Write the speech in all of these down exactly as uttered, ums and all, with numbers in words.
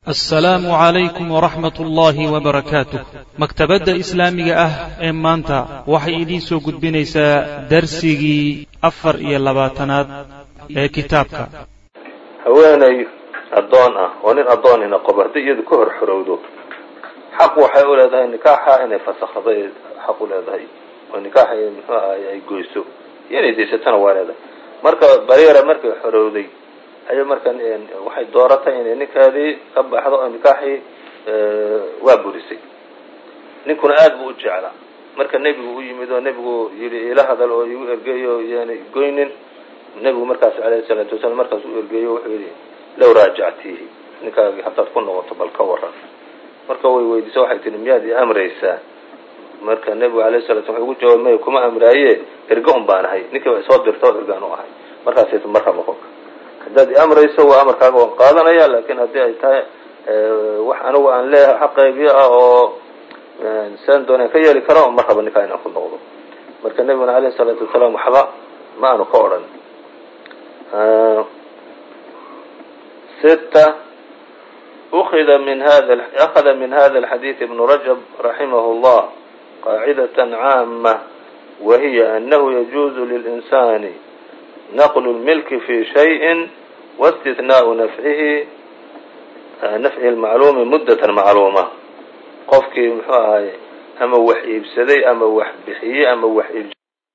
asalaamu calaykum waraxmat ullaahi wabarakaatuh. maktabadda islaamiga ah ee maanta waxay idiin soo gudbinaysaa darsigii afar iyo labaatanaad ee kitaabka. haweenay addoon ah oo nin addoonina qabo haddii iyadu ka hor xorowdo xaq waxay u leedahay nikaaxa inay fasakhday xaq u leedahay oo nikaaxa muxuu ahaay ay goyso iyo inay deysatana waa leedahay. marka bariira markay xorowday ayo markan waxay dooratay inay ninkaadii ka baxdo oo nikaaxii waa burisay. ninkuna aad buu u jeclaa marka nebigu u yimid oo nebigu yidhi ila hadal oo igu ergeeyo yaanay goynin. nebigu markaas calayhi salaatu wasalaam markaas u ergeeyo wuxuu yidhi low raajactiihi ninkaagii haddaad ku noqoto bal ka waran. marka way weydiisay waxay tihi miyaad i amraysaa? marka nebigu alayhi salatu wuxuu ugu jawaabay may kuma amraaye erge un baan ahay ninkii way soo dirto ergaan u ahay. markaasay markaba qofka haddaad i amrayso waa amarkaaga waan qaadanaya laakiin haddii ay tahay wax anigu aan leeyahay xaqaygiia ah oo saan doonaan ka yeeli karo mar raba ninkaa inaan ku noqdo. marka nebiguna alayhi salaatu wasalaam waxba ma aanu ka odhan. ستة أخذ من هذا أخذ من هذا الحديث ابن رجب رحمه الله قاعدة عامة وهي أنه يجوز للإنسان نقل الملك في شيء واستثناء نفعه نفع المعلوم مدة معلومة. qofkii muxuu ahaay ama wax iibsaday ama wax bixiyey ama wax iib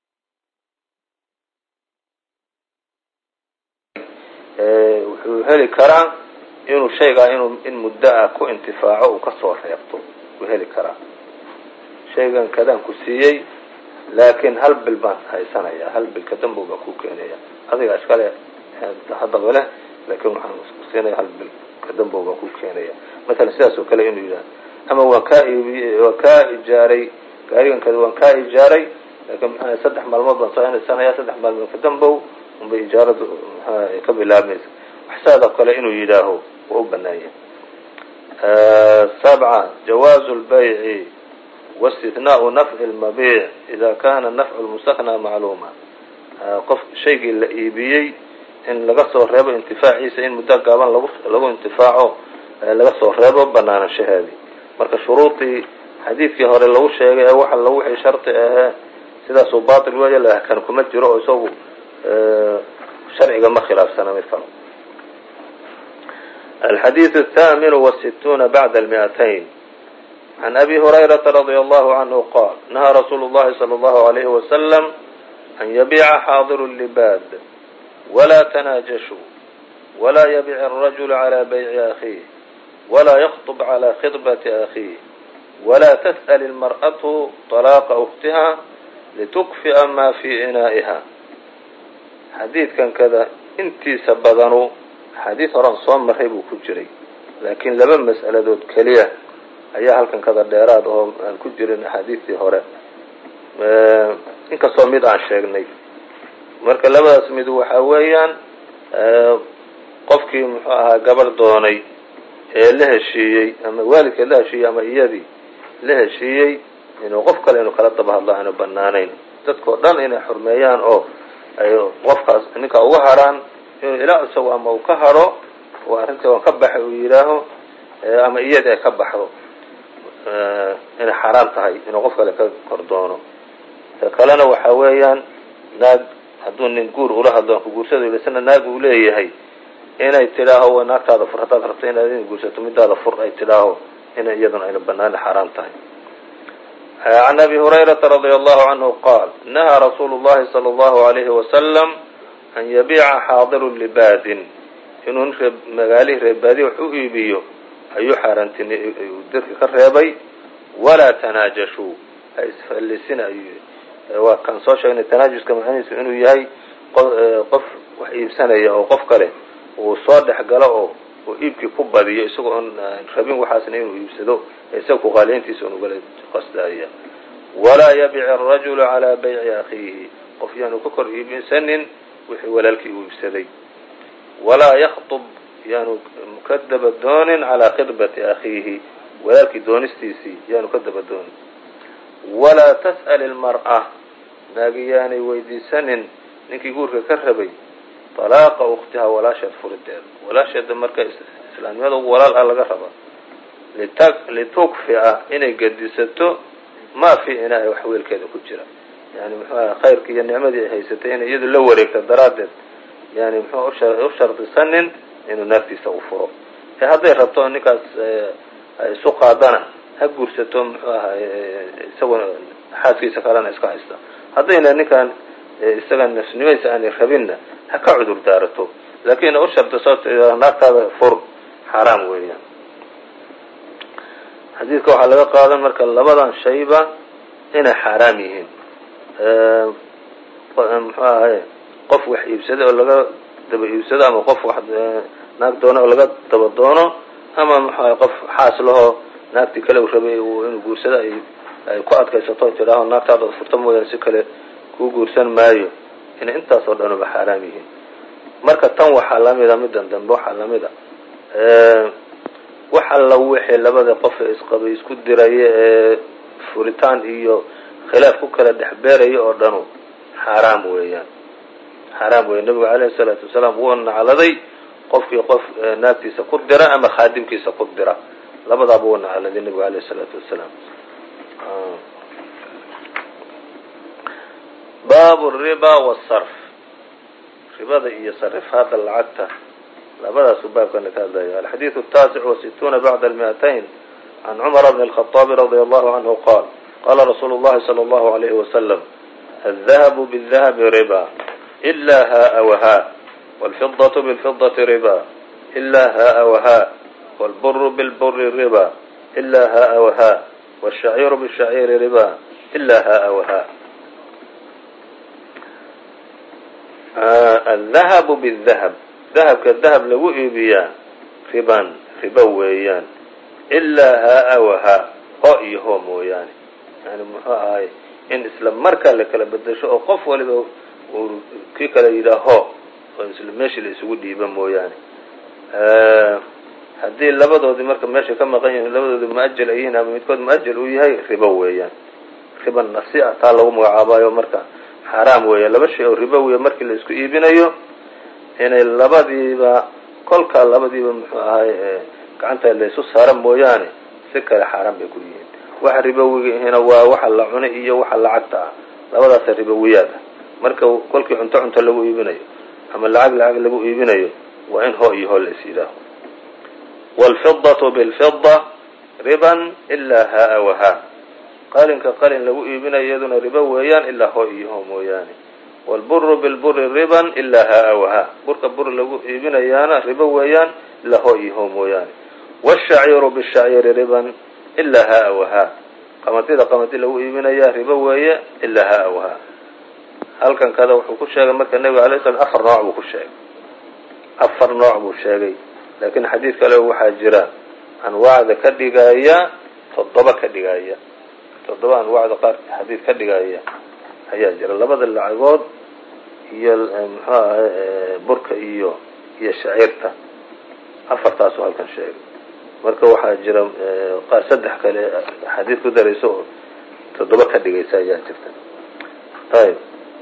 wuxuu heli karaa inuu shaygaa inuu in muddo ah ku intifaaco uu kasoo reebto wuu heli karaa. shaygan kadaan ku siiyey laakiin hal bil baan haysanaya hal bil ka dambow baan ku keenaya adiga iskale haddaba leh laakiin waxaan ku siinaya hal bil ka dambow baan ku keenaya. masalan sidaas oo kale inuu yidhaha ama waan kaa iibiyey waan kaa ijaaray gaarigan kada waan kaa ijaaray laakiin maxaa saddex maalmood baan soo inaysanaya saddex maalmood ka dambow unbay ijaaradu maxaa ka bilaabmaysa. waxsaada kale inuu yidhaaho waa u banaanya. sabca jawaazu lbayci واستثناء نفع المبيع إذا كان نفع المستثنى معلوما. qof shaygii la iibiyey in laga soo reebo intifaaciisa in muddo gaaban lagu lagu intifaaco laga soo reebo banaanashaheedii. marka shuruudii xadiidkii hore lagu sheegay ee waxa lagu wixii sharti ah sidaas oo baatil weeye laakiin kuma jiro oo isagu sharciga ma khilaafsana mid kale. الحديث الثامن والستون بعد المئتين عن أبي هريرة رضي الله عنه قال نهى رسول الله صلى الله عليه وسلم أن يبيع حاضر اللباد ولا تناجشوا ولا يبيع الرجل على بيع أخيه ولا يخطب على خطبة أخيه ولا تسأل المرأة طلاق أختها لتكفئ ما في إنائها. حديث كان كذا انتي سبضنوا حديث ران صوم مرحبو كجري لكن لما مسألة دوت كليه ayaa halkan kada dheeraad oo aan ku jirin axaadiistii hore inkastoo mid aan sheegnay. marka labadaas mid waxa weeyaan qofkii muxuu ahaa gabar doonay ee la heshiiyey ama waalidkeed la heshiiyey ama iyadii la heshiiyey inuu qof kale inuu kala daba hadlo aanu banaanayn. dadkao dhan inay xurmeeyaan oo ay qofkaas ninka uga haraan inuu ilaa isagu ama uu ka haro oo arrintii waan ka baxay uu yidhaaho ama iyadii ay ka baxdo inay xaraam tahay inuu qof kale ka kor doono. ta kalena waxa weeyaan naag hadduu nin guur ula hadlo ku guursado isna naag uu leeyahay inay tidhaaho waa naagtaada fur haddaad rabto inaad in guursato midaada fur ay tidhaaho inay iyaduna ayna banaan xaraam tahay. عن أبي هريرة رضي الله عنه قال نهى رسول الله صلى الله عليه وسلم أن يبيع حاضر لباد inuu magaalihii reebaadiyo wax u iibiyo ayuu xaaraantin dadka ka reebay. walaa tanaajashuu ha isfallisina waa kan soo sheegnay tanaajuska macnihiisu inuu yahay qof wax iibsanaya oo qof kale uu soo dhex galo oo uu iibkii ku badiyo isagoo oon rabin waxaasna inuu iibsado isaga ku qaaliintiisa unu gala qasdaaya. walaa yabic arajulu calaa bayci akhiihi qof yaanu ka kor iibsanin wixii walaalkii uu iibsaday. walaa yakطb yaanu ka daba doonin calaa khidbati akhiihi walaalkii doonistiisii yaanu ka daba doonin. walaa tas'al ilmar'a naagi yaanay weydiisanin ninkii guurka ka rabay طalaaqa ukhtiha walaasheed furideeda. walaasheeda marka islaamnimada ugu walaal ah laga rabaa litukfi'a inay gedisato maa fi inaa wax weelkeeda ku jira yani muxuu aha khayrkii iyo nicmadii ay haysatay inay iyadu la wareegto daraaddeed yani muxuu u shardisanin inuu naartiisa u furo ee hadday rabto ninkaas ay isu qaadana ha guursato muxuu ahaa isaguna xaaskiisa kalena iska haysta haddayna ninkaan isaga nafsnimaysa aanay rabinna ha ka cudur daarato laakiin u shardiso naagtaada fur xaaraam weeyaan xadiidka waxaa laga qaadan marka labadan shayba inay xaaraam yihiin muxuu ahay qof wax iibsada oo laga daba iibsado ama qof wax naag doono oo laga daba doono ama muxuu ahay qof xaas lahoo naagtii kale u rabay inuu guursado ay ay ku adkaysato tidhaaho naagtaada furta mooyaan si kale kuu guursan maayo inay intaasoo dhanuba xaaraam yihiin marka tan waxaa lamida middan dambe waxaa lamida wax alla wixii labada qof ee isqabay isku diraya ee furitaan iyo khilaaf ku kala dhex beeraya oo dhanu xaaraam weeyaan xaaraam weeya nabigu alayhi salaatu wasalaam wuu nacladay qofkii qof naagtiisa ku dira ama khaadimkiisa ku dira labadaaba wuu nacladay nabigu alayhi salaatu wasalaam baabu riba wasarf ribada iyo sarifhaada lacagta labadaasu baabkana ka hadlaya alxadiiث الtaasic وasituuna bacda almiئatayn can cumara bn الخaطaabi radي allahu canhu qaal qala rasuulu اllahi salى اllahu عalayhi wasalam الdahabu bالdahabi riba إla haءa wahaa wاlfidaة bاlfidaةi riba إla haءa wahaa wاlburu bاlburi riba إla haءa wahaa wالshaciiru bالshaciiri riba إla haءa wahaa الdahabu bالdahab dahabka dahab lagu iibiyaa riban riba weeyaan ilaa haa wahaa hoo iyo hoo mooyaane yani muxuu ahay in isla markaa la kala bedesho oo qof waliba uu kii kala yidhaah ho oo isla meeshii la isugu dhiiba mooyaane haddii labadoodii marka meesha ka maqan yihiin labadoodii muajal ay yihiin ama midkood muajal uu yahay riba weeyaan riban nasi'a taa lagu magacaabayo marka xaaraam weeya laba shay oo riba weya markii la isku iibinayo inay labadiiba kolkaa labadiiba muxuu ahay gacanta laysu saara mooyaane si kale xaaraan bay ku yihiin waxa ribawigiina waa waxa la cunay iyo waxa lacagta ah labadaas ribawiyaad ah marka kolkii cunto cunto lagu iibinayo ama lacag lacag lagu iibinayo waa in hoo iyo hoo la is yidhaaho waalfidatu bilfida riban ilaa haa wahaa qalinka qalin lagu iibinayo iyaduna riba weeyaan ilaa hoo iyo hoo mooyaane wاlburu bilburi riban ilaa haa wahaa burka bur lagu iibinayaana ribo weeyaan ilaa hoo iyo hoo mooyaane wالshaciiru bالshaciiri riban ilaa haa wahaa qamadida qamadi lagu iibinayaa ribo weeye ilaa haa wahaa halkan kada wuxuu ku sheegay marka nebiga alay slam afar nooc buu ku sheegay afar nooc buu sheegay laakiin xadiid kale waxaa jira anwaacda ka dhigaya toddoba ka dhigaya toddoba anwaacda qaar xadiid ka dhigaya ayaa jira labada lacagood iyo muxuu ahay burka iyo iyo shaciirta afartaasu halkan sheegay marka waxaa jira qaar saddex kale xadiid ku darayso oo toddoba ka dhigaysa ayaa jirta ayb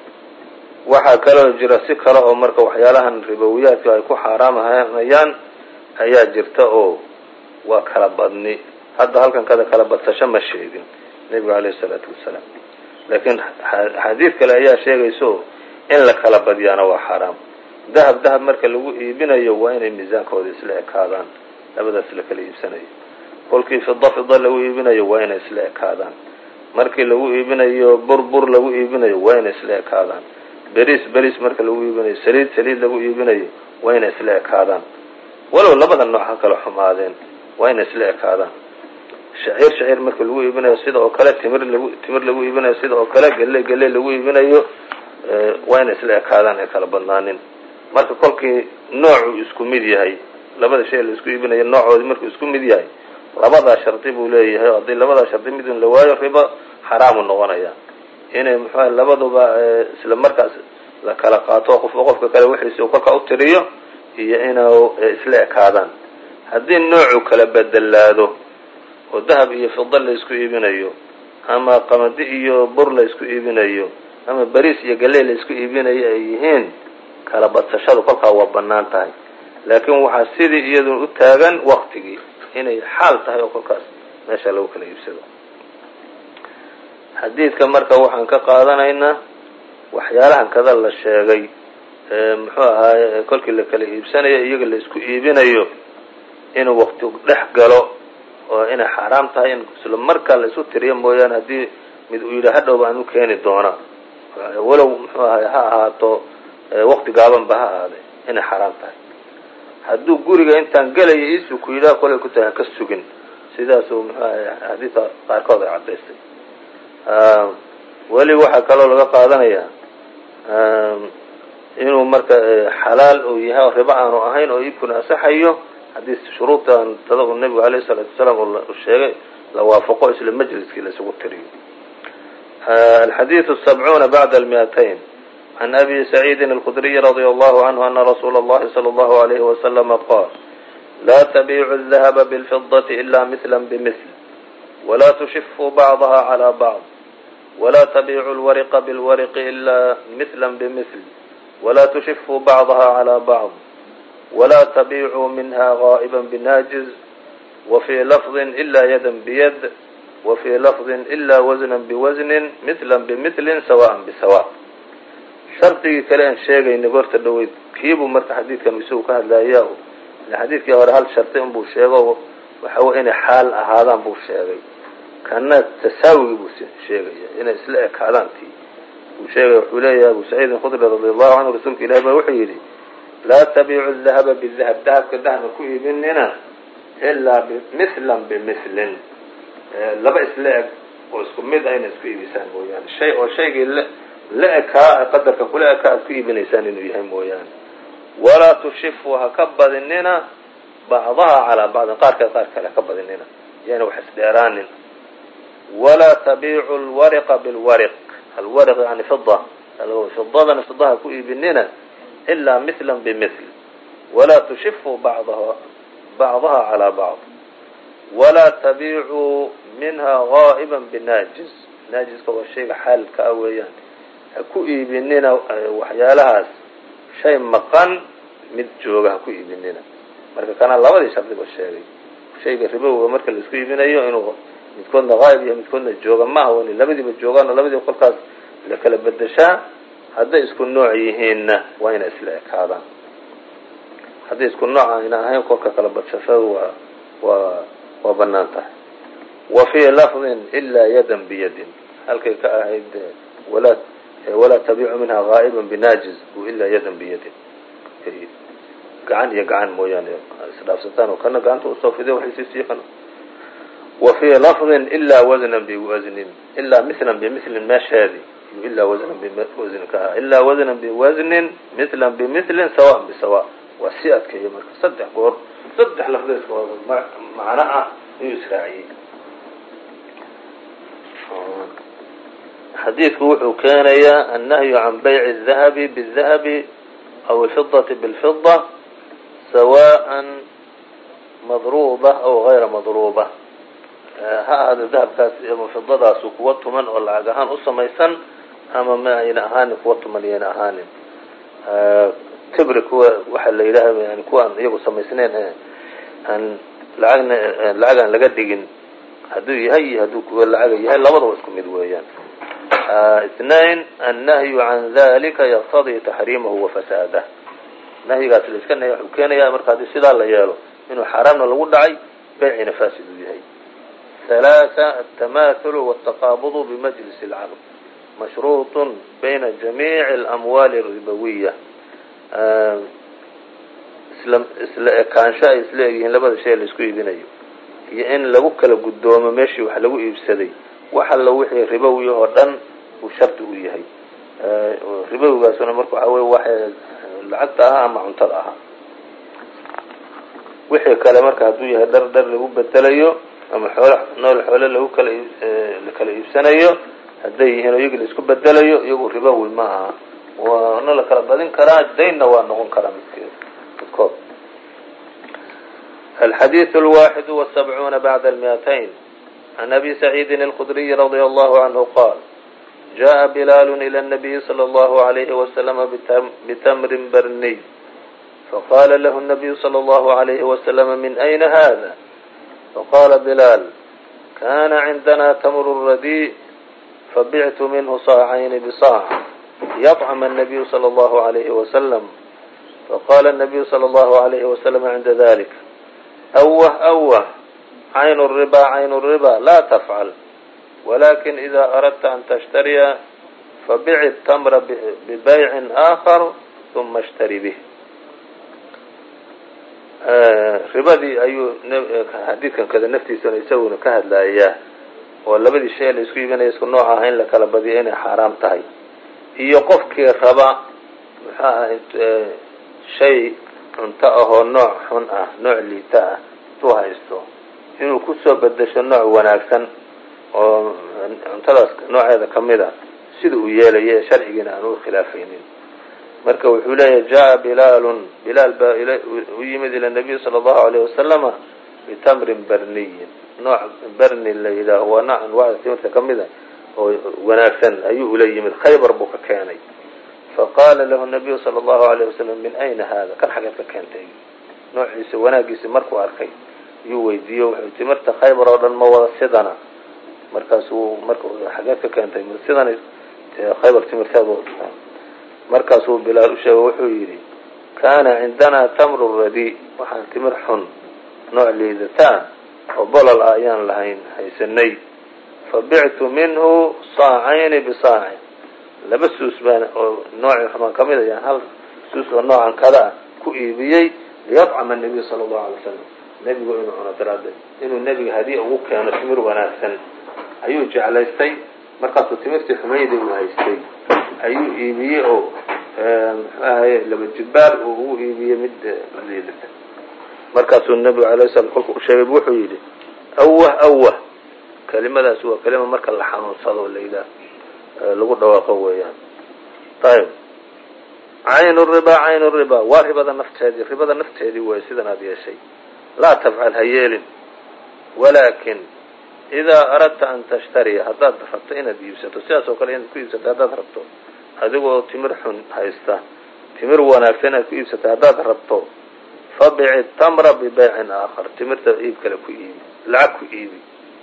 waxaa kaloo jira si kale oo marka waxyaalahan ribowiyaadka ay ku xaaraamamayaan ayaa jirta oo waa kala badni hadda halkan kada kala badsasho ma sheegin nebigu alayhi salaatu wasalaam laakiin xadiid kale ayaa sheegayso in la kala badiyaana waa xaaraam dahab dahab marka lagu iibinayo waa inay miisaankooda isla ekaadaan labadaas la kala iibsanayo kolkii fida fida lagu iibinayo waa inay isla ekaadaan markii lagu iibinayo bur bur lagu iibinayo waa inay isla ekaadaan beris beris marka lagu iibinayo saliid saliid lagu iibinayo waa inay isla ekaadaan walow labada nooc ha kala xumaadeen waa inay isla ekaadaan shaciir shaciir marka lagu iibinayo sida oo kale timir lagu timir lagu iibinayo sida oo kale gelle gelle lagu iibinayo waa inay isla ekaadaan ay kala badnaanin marka kolkii noocu isku mid yahay labada shay la isku iibinayo noocoodi markuu isku mid yahay labadaa shardi buu leeyahay oo haddii labadaa shardi midun la waayo riba xaraamu noqonaya inay muxuuha labaduba isla markaas la kala qaato qofba qofka kale wixiisi kolka u tiriyo iyo inuu isla ekaadaan haddii noocu kala bedelaado oo dahab iyo fida la isku iibinayo ama qamadi iyo bur la isku iibinayo ama bariis iyo galley la isku iibinayo ay yihiin kala badsashadu kolkaa waa banaan tahay laakiin waxaa sidii iyaduna u taagan waktigii inay xaal tahay oo kolkaas meesha lagu kala iibsado. xadiidka marka waxaan ka qaadanaynaa waxyaalahan kada la sheegay muxuu ahaaye kolkii la kala iibsanayo iyaga la isku iibinayo inuu wakti dhex galo oo inay xaaraam tahay in isla markaa la isu tiriyo mooyaane haddii mid uu yidhi hadhowba aan u keeni doonaa walow muxuu ahaye ha ahaato wakti gaabanba ha ahaade inay xaaraam tahay. hadduu guriga intaan gelaya iisu ku yidhaha kolay ku tahay haka sugin sidaasuu muxuu ahaye xadiidka qaarkood ay caddaystay. weli waxaa kaloo laga qaadanayaa inuu marka xalaal uu yahay oo ribo aanu ahayn oo iibkuna asaxayo haddii shuruudtan tada uu nebigu alayhi salaatu wasalaam uu sheegay la waafaqo isla majliskii la isugu tiriyo. alxadiidu sabcuuna bacda almiatayn can abi saciidin alkhudriy radia allahu canhu ana rasuula allahi sala allahu alayhi wasalama qaal laa tabiicu aldahaba bilfidati ila mihla bimil walaa tushifuu bacdaha calaa bacd walaa tabiicu alwariqa bilwariqi ila mihla bimil ولا تشفوا بعضها على بعض ولا تبيعوا منها غائبا بناجز وفي لفظ إلا يدا بيد وفي لفظ إلا وزنا بوزن مثلا بمثل سواء بسواء. shardigii kale aan sheegayna goorta dhaweyd kiibuu marka xadiidkan isagu ka hadlayaa xadiidkii hore hal shardi unbuu sheego waxa wey inay xaal ahaadaan buu sheegay kana tasaawigi buu sheegaya inay isla ekaadaan tii sheegay. wuxuu leeyahay abu saciid alkhudri radiallahu canhu rasuulka ilahi baa wuxuu yidhi laa tabiicu dahaba bidahab dahabka dahabka ku iibinina ilaa mihlan bimilin laba isla eg oo isku mid ayna isku iibisaan mooyaane shay oo shaygii la ekaa qadarka kula ekaa aad ku iibinaysaan inuu yahay mooyaane. walaa tushifu ha ka badinina bacdaha calaa bacdin qaarkeed qaar kale ha ka badinina yani wax isdheeraanin. walaa tabiicu lwariqa bilwariq alwariq yani fida fidadana fidaha ku iibinina ilaa mihla bimil walaa tushifu bacdaha bacdaha calaa bacd walaa tabiicuu minha gaa'iba binaajiz naajiska waa shayga xaalka ah weeyaan ha ku iibinina waxyaalahaas shay maqan mid jooga ha ku iibinina. marka kana labadii shardi ba sheegay shayga ribowga marka la isku iibinayo inuu midkoodna qaa'ib iyo midkoodna jooga maaha wani labadiiba joogaan oo labadiiba kolkaas la kala bedeshaa. hadday isku nooc yihiinna waa inay isla ekaadaan. hadday isku nooc ayna ahayn kolka kala badshashadu waa waa waa banaan tahay. wa fii lafdin ilaa yadan biyadin halkay ka ahayd walaa walaa tabiicu minha gaa'iban binaajiz ilaa yadan biyadin gacan iyo gacan mooyaane isdhaafsataan oo kana gacanta usoo fiday waxay sii siiqan. وفي لفظ إلا وزنا بوزن إلا مثلا بمثل مشهد إلا وزنا بوزن كها إلا وزنا بوزن مثلا بمثل سواء بسواء وسيئت كي يمرك صدح قور صدح لفظ معناه يسرعي. حديث وحو كان يا النهي عن بيع الذهب بالذهب أو الفضة بالفضة سواء مضروبة أو غير مضروبة. ha ahaado dahabkaas ama fidadaasu kuwa tuman oo lacag ahaan u samaysan ama ma ayna ahaanin kuwa tuman iyana ahaanin. tibri kuwa waxa la yidhaaha yani kuwa aan iyagu samaysnayn aan lacagna lacag aan laga dhigin hadduu yahay iyo hadduu kuwa lacaga yahay labadaba isku mid weeyaan. اثنين النهي عن ذلك يقتضي تحريمه وفساده. nahyigaas la iska nahy wuxuu keenayaa marka haddii sidaa la yeelo inuu xaaraamna lagu dhacay baycina faasid u yahay. ثلاثة التماثل والتقابض بمجلس العقد مشروط بين جميع الأموال الربوية. كانشاء إسلاقيهن لبدا شيء اللي اسكو يبينيو iyo in lagu kala gudoomo meeshii wax lagu iibsaday waxa la wixii ribowi oo dhan uu sharti u yahay. ribowigaasuna marka waxa weey wax lacagta ah ama cuntada ah wixii kale marka haduu yahay dhar dhar lagu bedelayo ama xoolo nool xoolo lagu kala la kala iibsanayo haday yihiin iyaga la isku bedelayo iyagu ribowi ma aha waa la kala badin karaa deynna waa noqon karaa midkood. الحديث الواحد والسبعون بعد المئتين عن أبي سعيد الخدري رضي الله عنه قال جاء بلال إلى النبي صلى الله عليه وسلم بتمر برني faqala lahu الnabiyu slى اllahu عalayhi waslm min ayna hada faqala bilaal kana cindana tamru radيء fabictu minhu saacayni bsaac yطcm الnabiyu slى اllahu عalayhi waslm faqala الnabiyu slى اllahu عalayhi waslm cinda dalik awh awh cayn الriba cayn الriba la tfcal walakin ida aradta an tashtariya fabic الtamra bibaycin aakhar uma اshtari bih. ribadii ayuu xadiidkan kada naftiisana isaguna ka hadlayaa oo labadii shay la isku iibinaya isku nooc ah in la kala badiyo inay xaaraam tahay, iyo qofkii raba muxuu aha shay cunto ahoo nooc xun ah nooc liita ah intuu haysto inuu kusoo bedesho nooc wanaagsan oo cuntadaas nooceeda kamid a sida uu yeelaya ee sharcigiina aan u khilaafaynin. marka wuxuu leeyahay jaa bilaalun bilaal baa u yimid ila nabiy sala allahu alayhi wasalama bitamrin barniyin nooc barni la yidhaaho waa nooc anwaacda timirta kamid a oo wanaagsan ayuu ula yimid, khaybar buu ka keenay. faqaala lahu nabiyu sala allahu alayhi wasalam min ayna hada, kan xageed ka keentay? noociisa wanaagiisi markuu arkay ayuu weydiiyo wuxuu timirta khaybar oo dhan ma wada sidana, markaasuu marka xageed ka keentay sidan khaybar timirteedu. markaasuu bilaal u sheego wuxuu yidhi kaana cindanaa tamru radيء waxaan timir xun nooc liidataan oo bolol ah ayaan lahayn haysanay, fabictu minhu saacayni bisaacin laba suus baan oo noocii xumaan kamid a yaan hal suus oo noocan kada ah ku iibiyey liyطcama الnabiy salى الlahu alay wasalam, nebigu inuu cuno daraaddeed inuu nebiga hadiya ugu keeno timir wanaagsan ayuu jeclaystay. markaasuu timirtii xumayda uu haystay ayuu iibiyey oo muxuu ahaye laba jibbaar uu ugu iibiyey mid liidata. markaasuu nebigu alay slam kolku usheegay wuxuu yidhi awah awah, kelimadaas waa kelima marka la xanuunsado layidhaah lagu dhawaaqo weeyaan. ayb cayn riba cayn riba waa ribada nafteedii ribada nafteedii way sidan aad yeeshay. laa tafcal ha yeelin, walakin idaa aradta an tashtariya haddaad rabto inaad iibsato sidaas oo kale inaad ku iibsato haddaad rabto adigoo timir xun haysta timir wanaagsan inaad ku iibsato haddaad rabto fabici tamra bibaycin aakhar, timirta iib kale ku iibi lacag ku iibi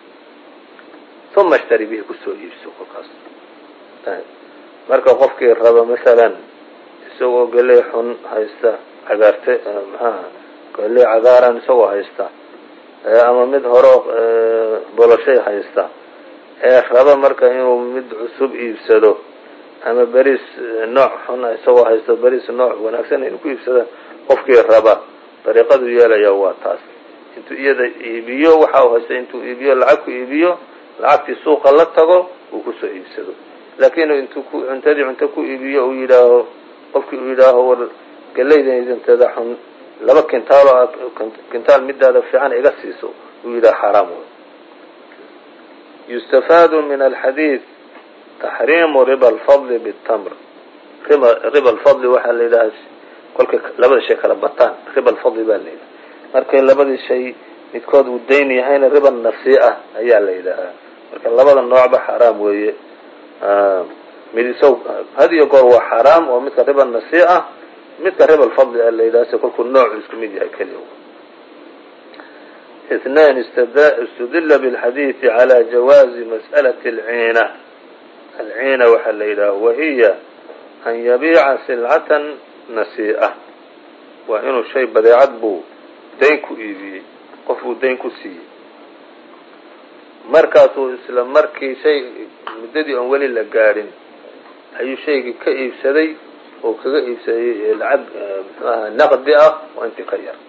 uma ishtari bihi kusoo iibso. kolkaas marka qofkii raba masalan isagoo geley xun haysta cagaarte maxaa geley cagaaran isagoo haysta ama mid hore boloshay haysta ee raba marka inuu mid cusub iibsado ama beris nooc xun isagoo haysto beris nooc wanaagsan inuu ku iibsado qofkii raba dariiqadu yeelaya waa taas, intuu iyada iibiyo waxa uu haysta intuu iibiyo lacag ku iibiyo lacagtii suuqa la tago uu kusoo iibsado. laakiin intuu cuntadii cunto ku iibiyo uu yidhaaho qofkii uu yidhaaho war galeydinteeda xun laba kintaalo aad kintaal midaada fiican iga siiso uu yidhaha xaraam wey. yustafaadu min alxadiid taxriimu riba alfadli bitamr. riba alfadli waxaa la yidhaha kolkay labada shay kala bataan riba alfadli baa la yidhaha. markay labadii shay midkood uu dayn yahayna riba nasii'a ayaa la yidhaahaa. marka labada noocba xaraam weeye. mid isaw had iyo goor waa xaraam oo midka riba nasii'a midka riba alfadli a la yidhaha se kolkuu noocu isku mid yahay keliya. اثنان استدل بالحديث على جواز مسألة العينة. العينة waxaa la yidhaha وهي أن يبيع سلعة نسيئة, waa inuu shay badeecad buu dayn ku iibiyey qof uu dayn ku siiyey markaasuu isla markii shay muddadii oon weli la gaadhin ayuu shaygii ka iibsaday oo kaga iibsaday lacag mxuaha naqdi ah oo intii ka yar.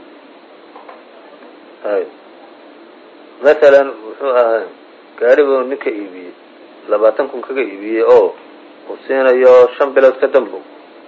masalan wuxuu ahaa gaaribuu ninka iibiyey labaatan kun kaga iibiyey oo uu siinayo shan bilood ka dambo.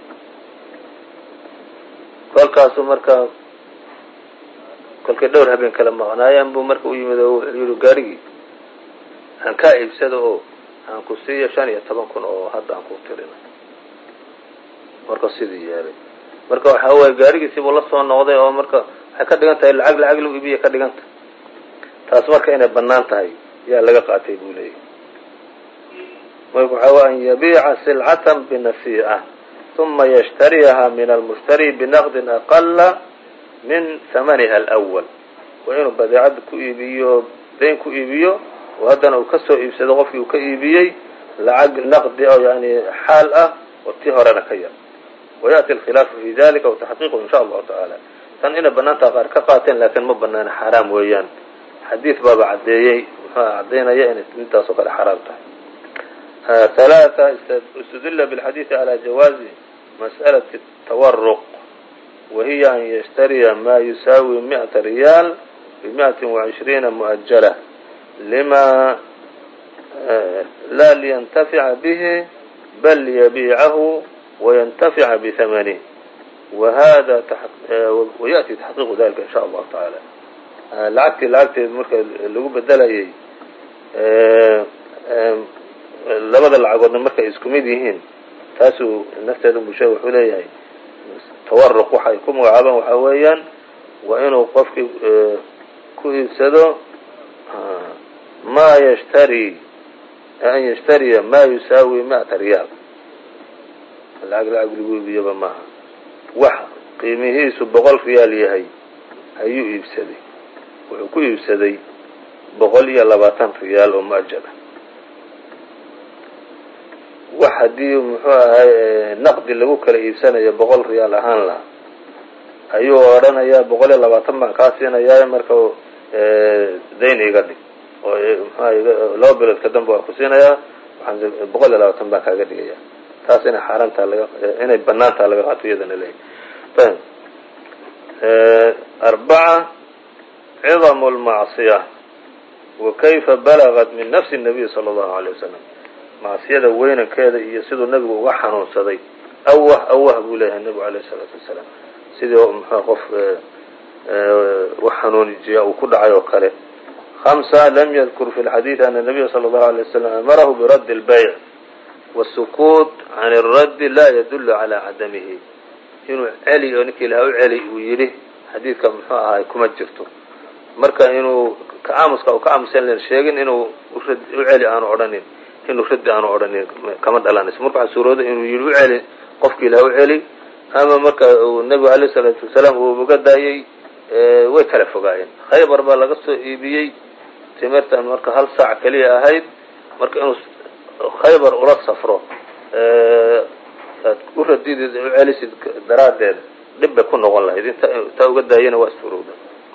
kolkaasuu markaa kolkay dhowr habeen kala maqnaayaan buu marka u yimid oo wuxuu yihi gaarigii aan kaa iibsado oo aan ku siiyo shan iyo toban kun oo hadda aan ku tirina. marka sidii yeelay marka waxa waye gaarigiisii buu la soo noqday oo marka waxay ka dhigan tahay lacag lacag lagu iibiye ka dhigan tahay. taas marka inay banaan tahay yaa laga qaatay buu leeyahy. marka waxa waa an yabiica silcatan binasii'a, ثuma yشhtariyaha min almushtari binaqdi aqala min hamaniha alأwl waa inuu badeecada ku iibiyo dayn ku iibiyo oo haddana uu kasoo iibsado qofkii uu ka iibiyey lacag naqdi oo yani xaal ah oo tii horena ka yar wayaأti اlkhilaafu fi dalika wataxqiiqu in sha allahu taعala tan inay banaantaa qaar ka qaateen lakin ma banaana xaaraam weeyaan xadiid baaba cadeeyey muxuu cadaynaya inay intaas oo kale xaraam tahay. ثلاثة استدل بالحديث على جواز مسألة التورق وهي أن يشتري ما يساوي مئة ريال بمئة وعشرين مؤجلة لما لا لينتفع به بل ليبيعه وينتفع بثمنه وهذا ويأتي تحقيق ذلك إن شاء الله تعالى. lacagtii lacagteed marka lagu bedelayay labada lacagoodna markay isku mid yihiin taasuu nafteeda musha wuxuu leeyahay tawaruq waxay ku magacaabaan waxaa weeyaan waa inuu qofkii ku iibsado ma yshtari an yashtariya ma yusaawi ma'ata riyaal lacag lacag lagu iibiyaba maaha wax qiimihiisu boqol riyaal yahay ayuu iibsaday wuxuu ku iibsaday boqol iyo labaatan riyaal oo muajala wax haddii muxuu ahay naqdi lagu kala iibsanayo boqol riyaal ahaan laha ayuu odhanayaa boqol iyo labaatan baan kaa siinayaa marka dayn iga dhig oo mxua laba bilood ka danba waan ku siinayaa waxaan boqol iyo labaatan baan kaaga dhigaya taas inay xaaraantaa laga inay banaantaa laga qaato iyadana leeyahy. arbaca cidamu lmacصiya wa kayfa balagat min nafsi الnabiy salى اllahu عalيه wasalam macsiyada weynankeeda iyo siduu nabigu uga xanuunsaday awah awah buu leeyahay nabigu alayh الsalaatu wasalaam sidii mxua qof wax xanuunijiya uu ku dhacay oo kale. خمسة lam ydkur fi اlxadiiث ana الnabiya salى الlahu عalيه wasalam amarahu biradi اlbayc wالsukuut can الraddi la yadulu calى cadamihi inuu celi oo ninkii ilaha u celi uu yidhi xadiidka muxuu ahaay kuma jirto marka inuu kacaamuska u ka aamusan len sheegin inuu u celi aanu odhanin inuu raddi aanu odhanin kama dhalanayso marka waxaa suurooda inuu yidhi u celi qofkii ilaha u celi ama marka uu nebigu alayه الsalaatu wasalaam uu uga daayey way kala fogaayeen. khaybar baa laga soo iibiyey timirtan marka hal saac keliya ahayd marka inuu khaybar ula safro aad u radidid u celisid daraaddeed dhib bay ku noqon lahayd inta taa uga daayana waa suurowda.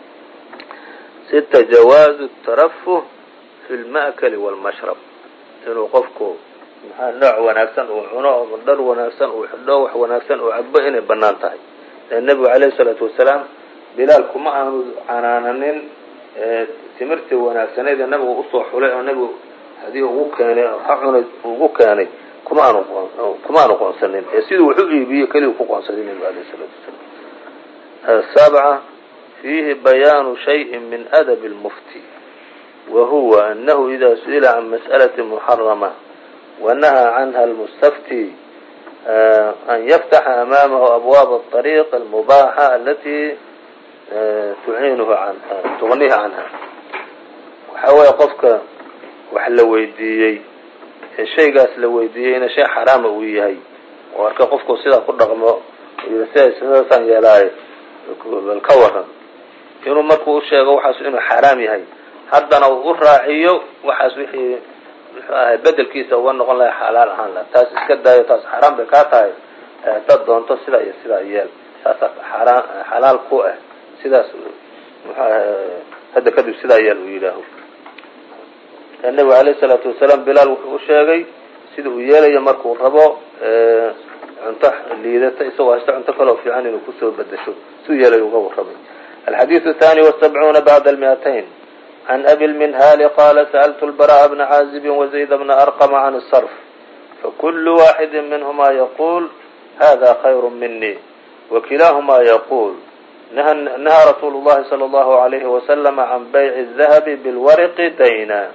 sita jawaazu tarafuh fi lma'kali wاlmashrab inuu qofku maxaa nooc wanaagsan uu cuno oo dhar wanaagsan uu xidho wax wanaagsan uu cabo inay banaan tahay. nebigu alayh الsalaatu wasalaam bilaal kuma aanu canaananin timirtii wanaagsaneyd ee nabigu usoo xulay oo nabigu hadii ugu keenay ha cunay ugu keenay kuma aanu kuma aanu qoonsanin ee sidii wuxuu iibiyey kaliya ku qoonsaday nabigu alayh الsalaatu wasalaam. sabca fiihi bayaanu shayءi min adab اlmufti wa huwa anahu ida su'ila can mas'alaةi muxarama wanahaa canha almustafti an yaftaxa amaamahu abwaab الطariiq almubaaxa alati tuciinuhu canha tugniha canha waxaa weeye qofka wax la weydiiyey ee shaygaas la weydiiyeyna shay xaraama uu yahay oo arka qofku sidaa ku dhaqmo yidhi siday sidaasaan yeelaayo bal ka waran inuu markuu u sheego waxaas inuu xaraam yahay haddana uu u raaciyo waxaas wixii muxuu ahay bedelkiisa uga noqon lahay xalaal ahaan laha taas iska daayo taas xaraam bay kaa tahay dad doonto sidaa iyo sidaa yeel taasaa xaraan xalaal ku ah sidaas muxuu ahay hadda kadib sidaa yeel uu yidhaaho. nabigu alayh الsalaatu wasalaam bilaal wuxuu u sheegay sida uu yeelayo markuu rabo cunto liidata isagoo haysta cunto kaloo fiican inuu kusoo bedesho suu yeelayo uga warramay. alxadiiث الثاني والسبعون بعد المئتين عن أبي المنهال قال سألت البراء بن عازب وزيد بن أرقم عن الصرف فكل واحد منهما يقول هذا خير مني وكلاهما يقول نهى, نهى رسول الله صلى الله عليه وسلم عن بيع الذهب بالورق دينا.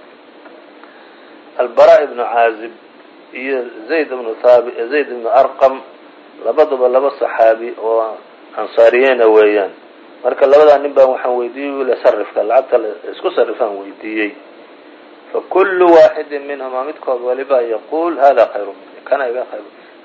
البراء بن عازب زيد بن ثابت زيد بن أرقم labadaba laba saxaabi oo ansaariyeena weeyaan marka labada nin baa waxaan weydiiyey la sarifka lacagta isku sarifaan weydiiyey fa kullu waahid minhum midkood waliba yaqul hada khayru kana iga khayru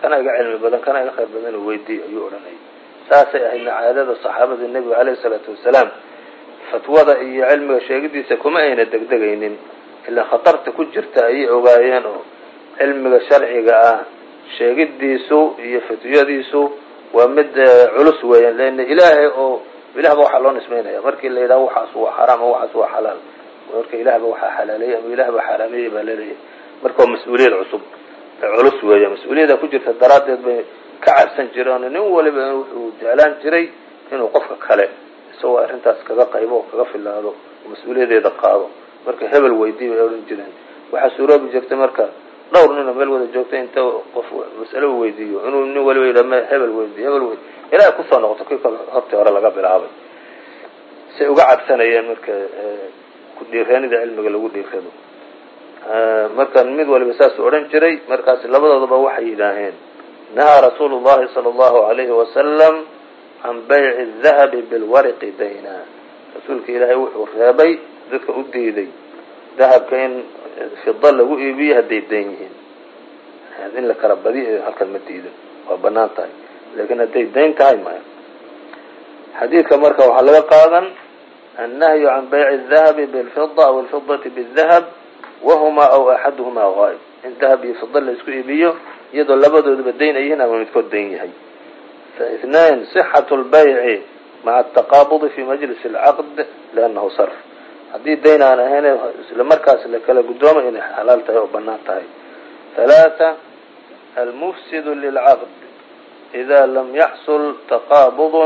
kana iga cilmi badan kana iga khayr badan inuu weydiiyo ayuu odhanayay. saasay ahaydna caadada saxaabada nebiga calayhi salaatu wasalaam fatwada iyo cilmiga sheegidiisa kuma ayna degdegaynin ilaa khatarta ku jirta ayay ogaayeen oo cilmiga sharciga ah sheegidiisu iyo fatwadiisu waa mid culus weeyaan leena ilaahay oo ilaahba waxa loo nismeynaya markii la yiraahdo waxaas waa xaraam oo waxaas waa xalaal markii ilaahba waxa xalaaleeyay ama ilaahba xaraameeyay baa leeyahay marka mas'uuliyad cusub culus weeyaan mas'uuliyada ku jirta daraadeed bay ka cabsan jireen nin waliba wuxuu jeclaan jiray inuu qofka kale soo arrintaas kaga qaybo kaga filaado mas'uuliyadeeda qaado marka hebel weydii bay oran jireen waxa suuroobi jirtay marka dhowr nin meel wada joogtay inta qof mas'alo weydiiyo inuu nin waliba yiraahdo hebel weydii hebel weydii ilaa ku soo noqoto kii kale horta hore laga bilaabay si uga cabsanayeen marka ku dhiiranida cilmiga lagu dhiirado marka mid waliba saas oran jiray markaas labadoodaba waxay yidhaaheen nahaa rasuulullaahi sallallahu alayhi wasallam can bayci الdahabi bilwarqi dayna rasuulka ilaahay wuxuu reebay dadka u diiday dahabka in fida lagu iibiyo hadday dayn yihiin in la kala badiyo halkan ma diidan waa banaan tahay laakiin hadday dayn tahay maya xadiidka marka waxaa laga qaadan annahyu can bayci الdahabi bilfida aw alfidati bاldahab wahuma aw axaduhuma gaayb in dahab iyo fida la isku iibiyo iyadoo labadooduba dayn ay yihiin ama midkood dayn yahay اثنين صحة البيع مع التقابض في مجلس العقد لأنه صرف haddii dayn aan ahayn isla markaas la kala gudoomo inay xalaal tahay oo banaan tahay. ثلاثة المفسد للعقد إذا لم يحصل تقابض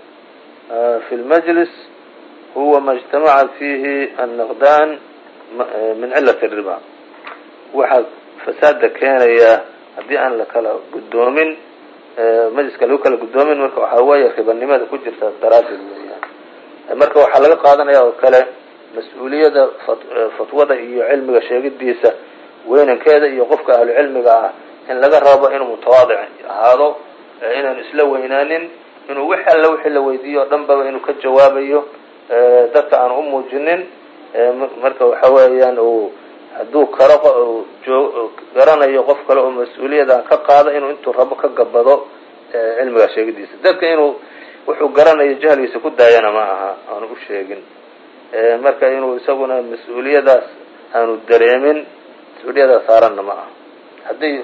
في المجلس هو ما اجتمع فيه النقدان من علة الربا waxa fasaada keenaya haddii aan la kala gudoomin majliska lagu kala gudoomin marka waxa weeye ribanimada ku jirta daraadeed weeyaan marka waxa laga qaadanaya oo kale mas'uuliyada fatwada iyo cilmiga sheegidiisa weynankeeda iyo qofka ahlu cilmiga ah in laga rabo inuu mutawaadic ahaado inaan isla weynaanin inuu wixii alla wixii la weydiiyo dhanba inuu ka jawaabayo dadka aan u muujinin marka waxa weeyaan uu hadduu karo garanayo qof kale oo mas-uuliyada ka qaada inuu intuu rabo ka gabado cilmiga sheegidiisa dadka inuu wuxuu garanayo jahliisa ku daayana ma aha aanu u sheegin marka inuu isaguna mas-uuliyadaas aanu dareemin mas-uuliyadaas saaranna ma aha haddii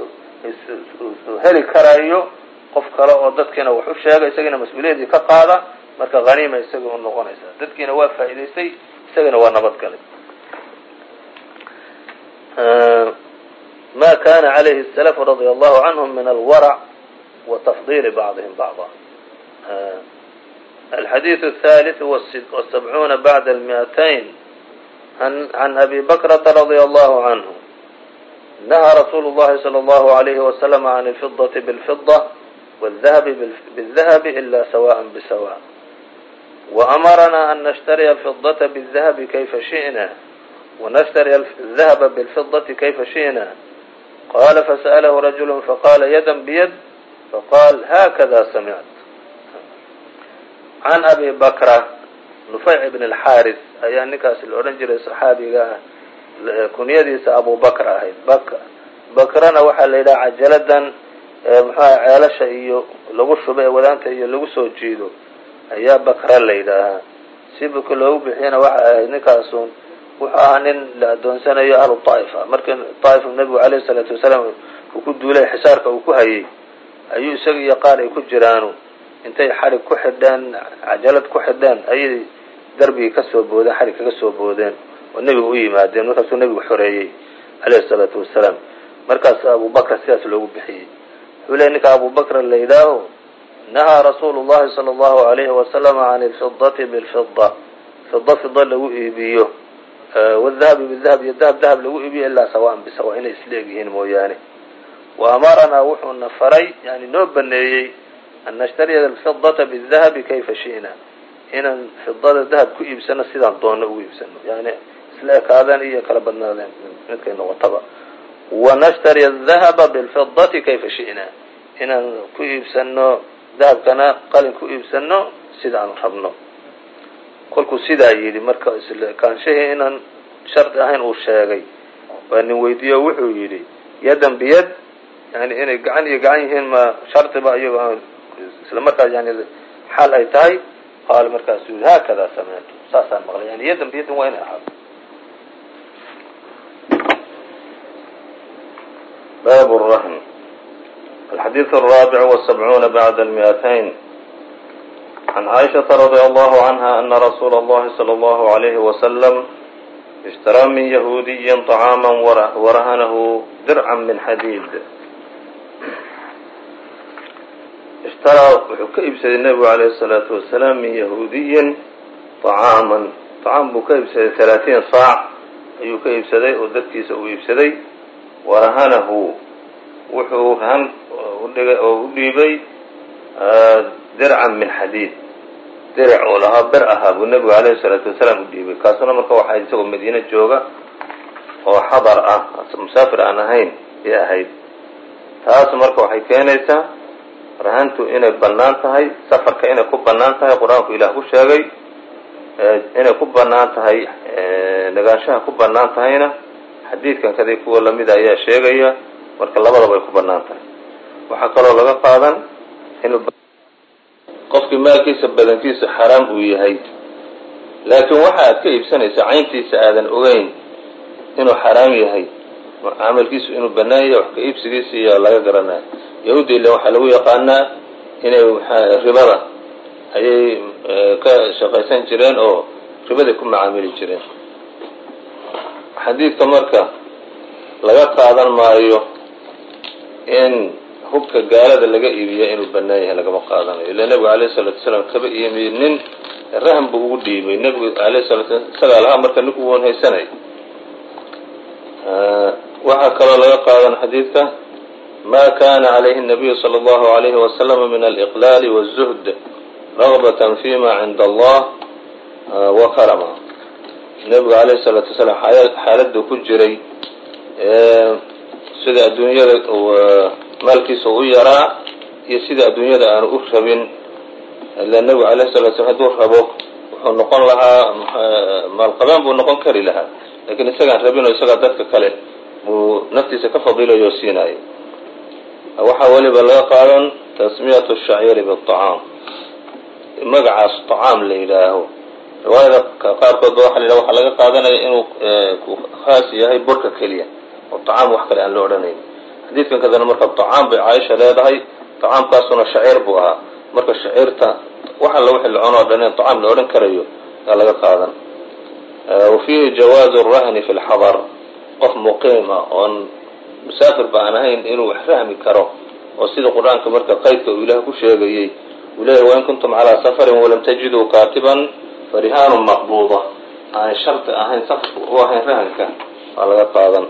heli karayo qof kale oo dadkiina wax u sheega isagina mas-uuliyadii ka qaada marka haniima isaga u noqonaysa dadkiina waa faa'iidaystay isagana waa nabad galay. ما كان عليه السلف رضي الله عنهم من الورع وتفضيل بعضهم بعضا. الحديث الثالث والسبعون بعد المئتين عن أبي بكرة رضي الله عنه نهى رسول الله صلى الله عليه وسلم عن الفضة بالفضة والذهب بالذهب إلا سواء بسواء وأمرنا أن نشتري الفضة بالذهب كيف شئنا ونشتري الذهب بالفضة كيف شئنا. قال فسأله رجل فقال يدا بيد فقال هكذا سمعت. عن أبي بكرة نفيع بن الحارث أي نكاس الأورنجري الصحابي كنيديس أبو بكرة هاي بك بكرنا وحل إلى عجلة محا عيالش إيو لغو شبه ودانت إيو لغو سوجيدو أيا بكرة الليلة سيبك لو بحين وحا نكاسون وحا nin la adoonsanayo ahlu طائفة markan طائف nabigu alayhi salatu wasalaam uu ku duulay xisaarka uu ku hayay ayuu isaga iyo qaar ay ku jiraano intay xarig ku xidhaan ajalad ku xidhaan ay darbi ka soo boodeen xarig kaga soo boodeen oo nabigu u yimaadeen markaas uu nabigu xoreeyay alayhi salatu wasalaam markaas Abu Bakr sidaas loogu bixiyay wuxuu ninka Abu Bakr la yiraahdo nahaa rasuulullaahi sallallahu alayhi wasallam aan al-fiddati bil-fidda fidda fidda lagu iibiyo والذهب بالذهب يذهب ذهب لو يبي إلا سواء بسواء إن إسلاقهن مويانه. وأمرنا وحو النفري يعني نوبني أن نشتري الفضة بالذهب كيف شئنا هنا فضة الذهب كيف سنة سيدان طون ويب سنة يعني إسلاق هذا هي كلبنا ذا مثل إنه طبع ونشتري الذهب بالفضة كيف شئنا هنا كيف سنة ذهب كان قال كيف سنة سيدان حبنا kolku sidaa yiri marka isla kaanshahay inaan shart ahayn uu sheegay waan weydiiyo wuxuu yiri yadan biyad yani inay gacan iyo gacan yihiin ma shardiba iyagoo isla markaas yani xaal ay tahay qaala markaasu yii haakadaa sameyntu saasaan maqlay yani yadan biyadin waa inay ahaato. bab الرهن. الحديث الرابع والسبعون بعد المئتين. عن عائشة رضي الله عنها أن رسول الله صلى الله عليه وسلم اشترى من يهودي طعاما ورهنه درعا من حديد. اشترى wuxuu ka iibsaday nebigu عalayه الصلاaةu وaسلاam min yahuudiyin طacaaman طcaam buu ka iibsaday ثaلaaثiin saac ayuu ka iibsaday oo dadkiisa uu iibsaday warahanahu wuxuu rahan udhigay oo u dhiibay dircan min xadiid dirac oo lahaa ber ahaa buu nebigu عalayه الصلاaةu وaسلاam u dhiibay kaasuna marka waxaa isagoo madiine jooga oo xadar ah musaafir aan ahayn ay ahayd. taas marka waxay keenaysaa rahantu inay banaan tahay, safarka inay ku banaan tahay, qur-aanku ilaah ku sheegay inay ku banaan tahay, nagaanshaha ku banaan tahayna xadiidkan kadii kuwa lamida ayaa sheegaya, marka labadaba ay ku banaan tahay. waxaa kaloo laga qaadan inuu qofkii maalkiisa badankiisa xaraam uu yahay, laakiin waxa aad ka iibsanaysa cayntiisa aadan ogeyn inuu xaraam yahay, camalkiisu inuu banaan yahay, wax ka iibsigiisa iyo laga garanaya. yahuudi ila waxaa lagu yaqaanaa inay ribada ayay ka shaqaysan jireen oo ribaday ku macaamili jireen. xadiidka marka laga qaadan maayo in hubka gaalada laga iibiya inuu banaan yahay, lagama qaadanayo. ila nebigu alayه الsalatu wasalaam kaba iyimi nin rahan buu ugu dhiibay, nebigu alayه الsalatu wasalaam isagaa lahaa marka ninku woon haysanay. waxaa kaloo laga qaadan xadiidka ma kana عalayhi النabiyu slى الlahu عalayhi waslama min alإqlaal والزhd رغبة fيma cinda allah وakrama. nebigu alayه الsalatu wasalaam xaaladuu ku jiray sida adduunyada maalkiisa u yaraa iyo sida adduunyada aanu u rabin. ila nebigu alayه الsalatu waslam haduu rabo wuxuu noqon lahaa maalqabaan buu noqon kari lahaa, lakin isagaan rabin oo isagaa dadka kale buu naftiisa ka fadilayo o siinayo. waxaa weliba laga qaadan tasmiyat الshacيiri bالطacaam, magacaas طacaam la yidhaaho. riwaayada qaarkood ba waxa la yidhaha waxaa laga qaadanaya inuu ku khaas yahay burka keliya oo طacaam wax kale aan la odhanayn. xadiidkan kadana marka طacaam bay caaisha leedahay, طacaamkaasuna shaciir buu ahaa, marka shaciirta wax alla wixii la cuno o dhan in طacaam la odhan karayo yaa laga qaadan. wafiihi jawaazu الrahni fi اlxadar, qof muqiima oon musaafir ba aan ahayn inuu wax fahmi karo, oo sida qur-aanka marka qaydka uu ilaah ku sheegayey uu leeyahy wain kuntum calىa safarin walam tajiduu kaatiban farihaanu maqbuuda, aanay shardi ahayn safarka u ahayn rahanka waa laga qaadan.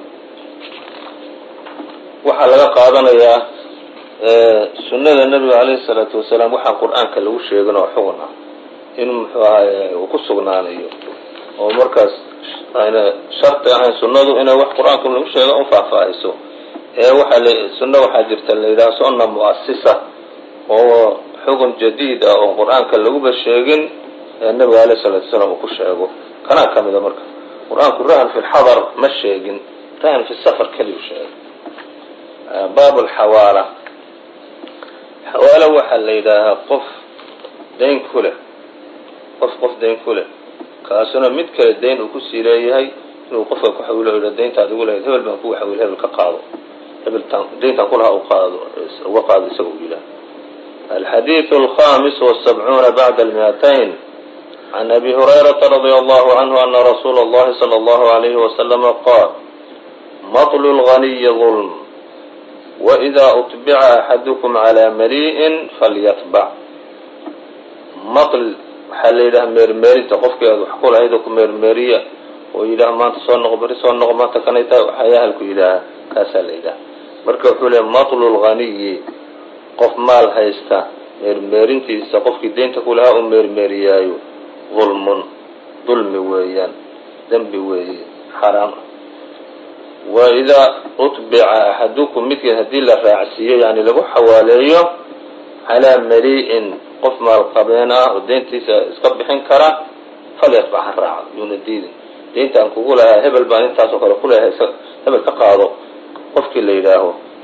waxaa laga qaadanayaa sunada nebiga alayhi الsalaatu wasalaam waxaan qur-aanka lagu sheegin oo xugun ah in muxuu ahay uu ku sugnaanayo, oo markaas ayna shardi ahayn sunadu inay wax qur-aanka lagu sheego un faahfaahiso. ee waxaa l sunno waxaa jirta la yidhaha sunna mu'asisa oo xugun jadiid ah oo qur-aanka laguba sheegin ee nebiga alayh الsalatu wasalaam uu ku sheego. kanaa ka mida marka qur-aanku rahan fi lxadar ma sheegin, rahan fi safar keliyu sheegay. baab alxawaala. xawaalo waxaa la yidhaahaa qof dayn ku leh qof qof dayn ku leh kaasuna mid kale dayn uu kusii leeyahay inuu qofka ku xawilo o dayntaad ugu lahayd hebel baan kugu xawil hebel ka qaado, hebeltaan dayntaan kulahaa u qaado uga qaado isaga u yidhaah. alxadiiث الخامس والسبعون بعد المئتين. عن أبي هريرة رضي الله عنه أن رسول الله صلى الله عليه وسلم قال مطل الغني ظلم وإذا أتبع أحدكم على مليء فليتبع. مطل waxaa la yidhaha meermeerinta qofkeedu wax ku lahayd oo ku meermeeriya oo yidhaha maanta soo noqo beri soo noqo maanta kanay tahay waxyahalku yidhaaha kaasaa la yidhaha. marka wuxuu leeya matlu lghaniyi, qof maal haysta meermeerintiisa qofkii deynta ku lahaa u meermeeriyaayo dulmun, dulmi weeyaan, dembi weeye, xaraam. wa idaa utbica axadukum midkiin haddii la raacsiiyo yani lagu xawaaleeyo calaa mali'in qof maalqabeen ah oo deyntiisa iska bixin kara falyatbac ha raaco, yuuna diidin. deynta aan kugu lahaa hebel baan intaasoo kale kuleeyahay hebel ka qaado qofkii la yidhaaho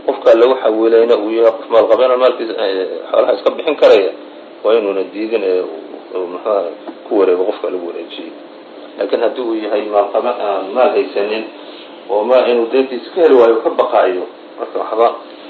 qofkaa lagu xawilayna uu yahay qof maalqabeena maalkiisa xoolaha iska bixin karaya waa inuuna diidin ee muxuaha ku wareego qofka lagu wareejiyey. laakiin haddii uu yahay maalqabe aan maal haysanin oo ma inuu deyntiisa ka heli waayo ka baqaayo marka waxba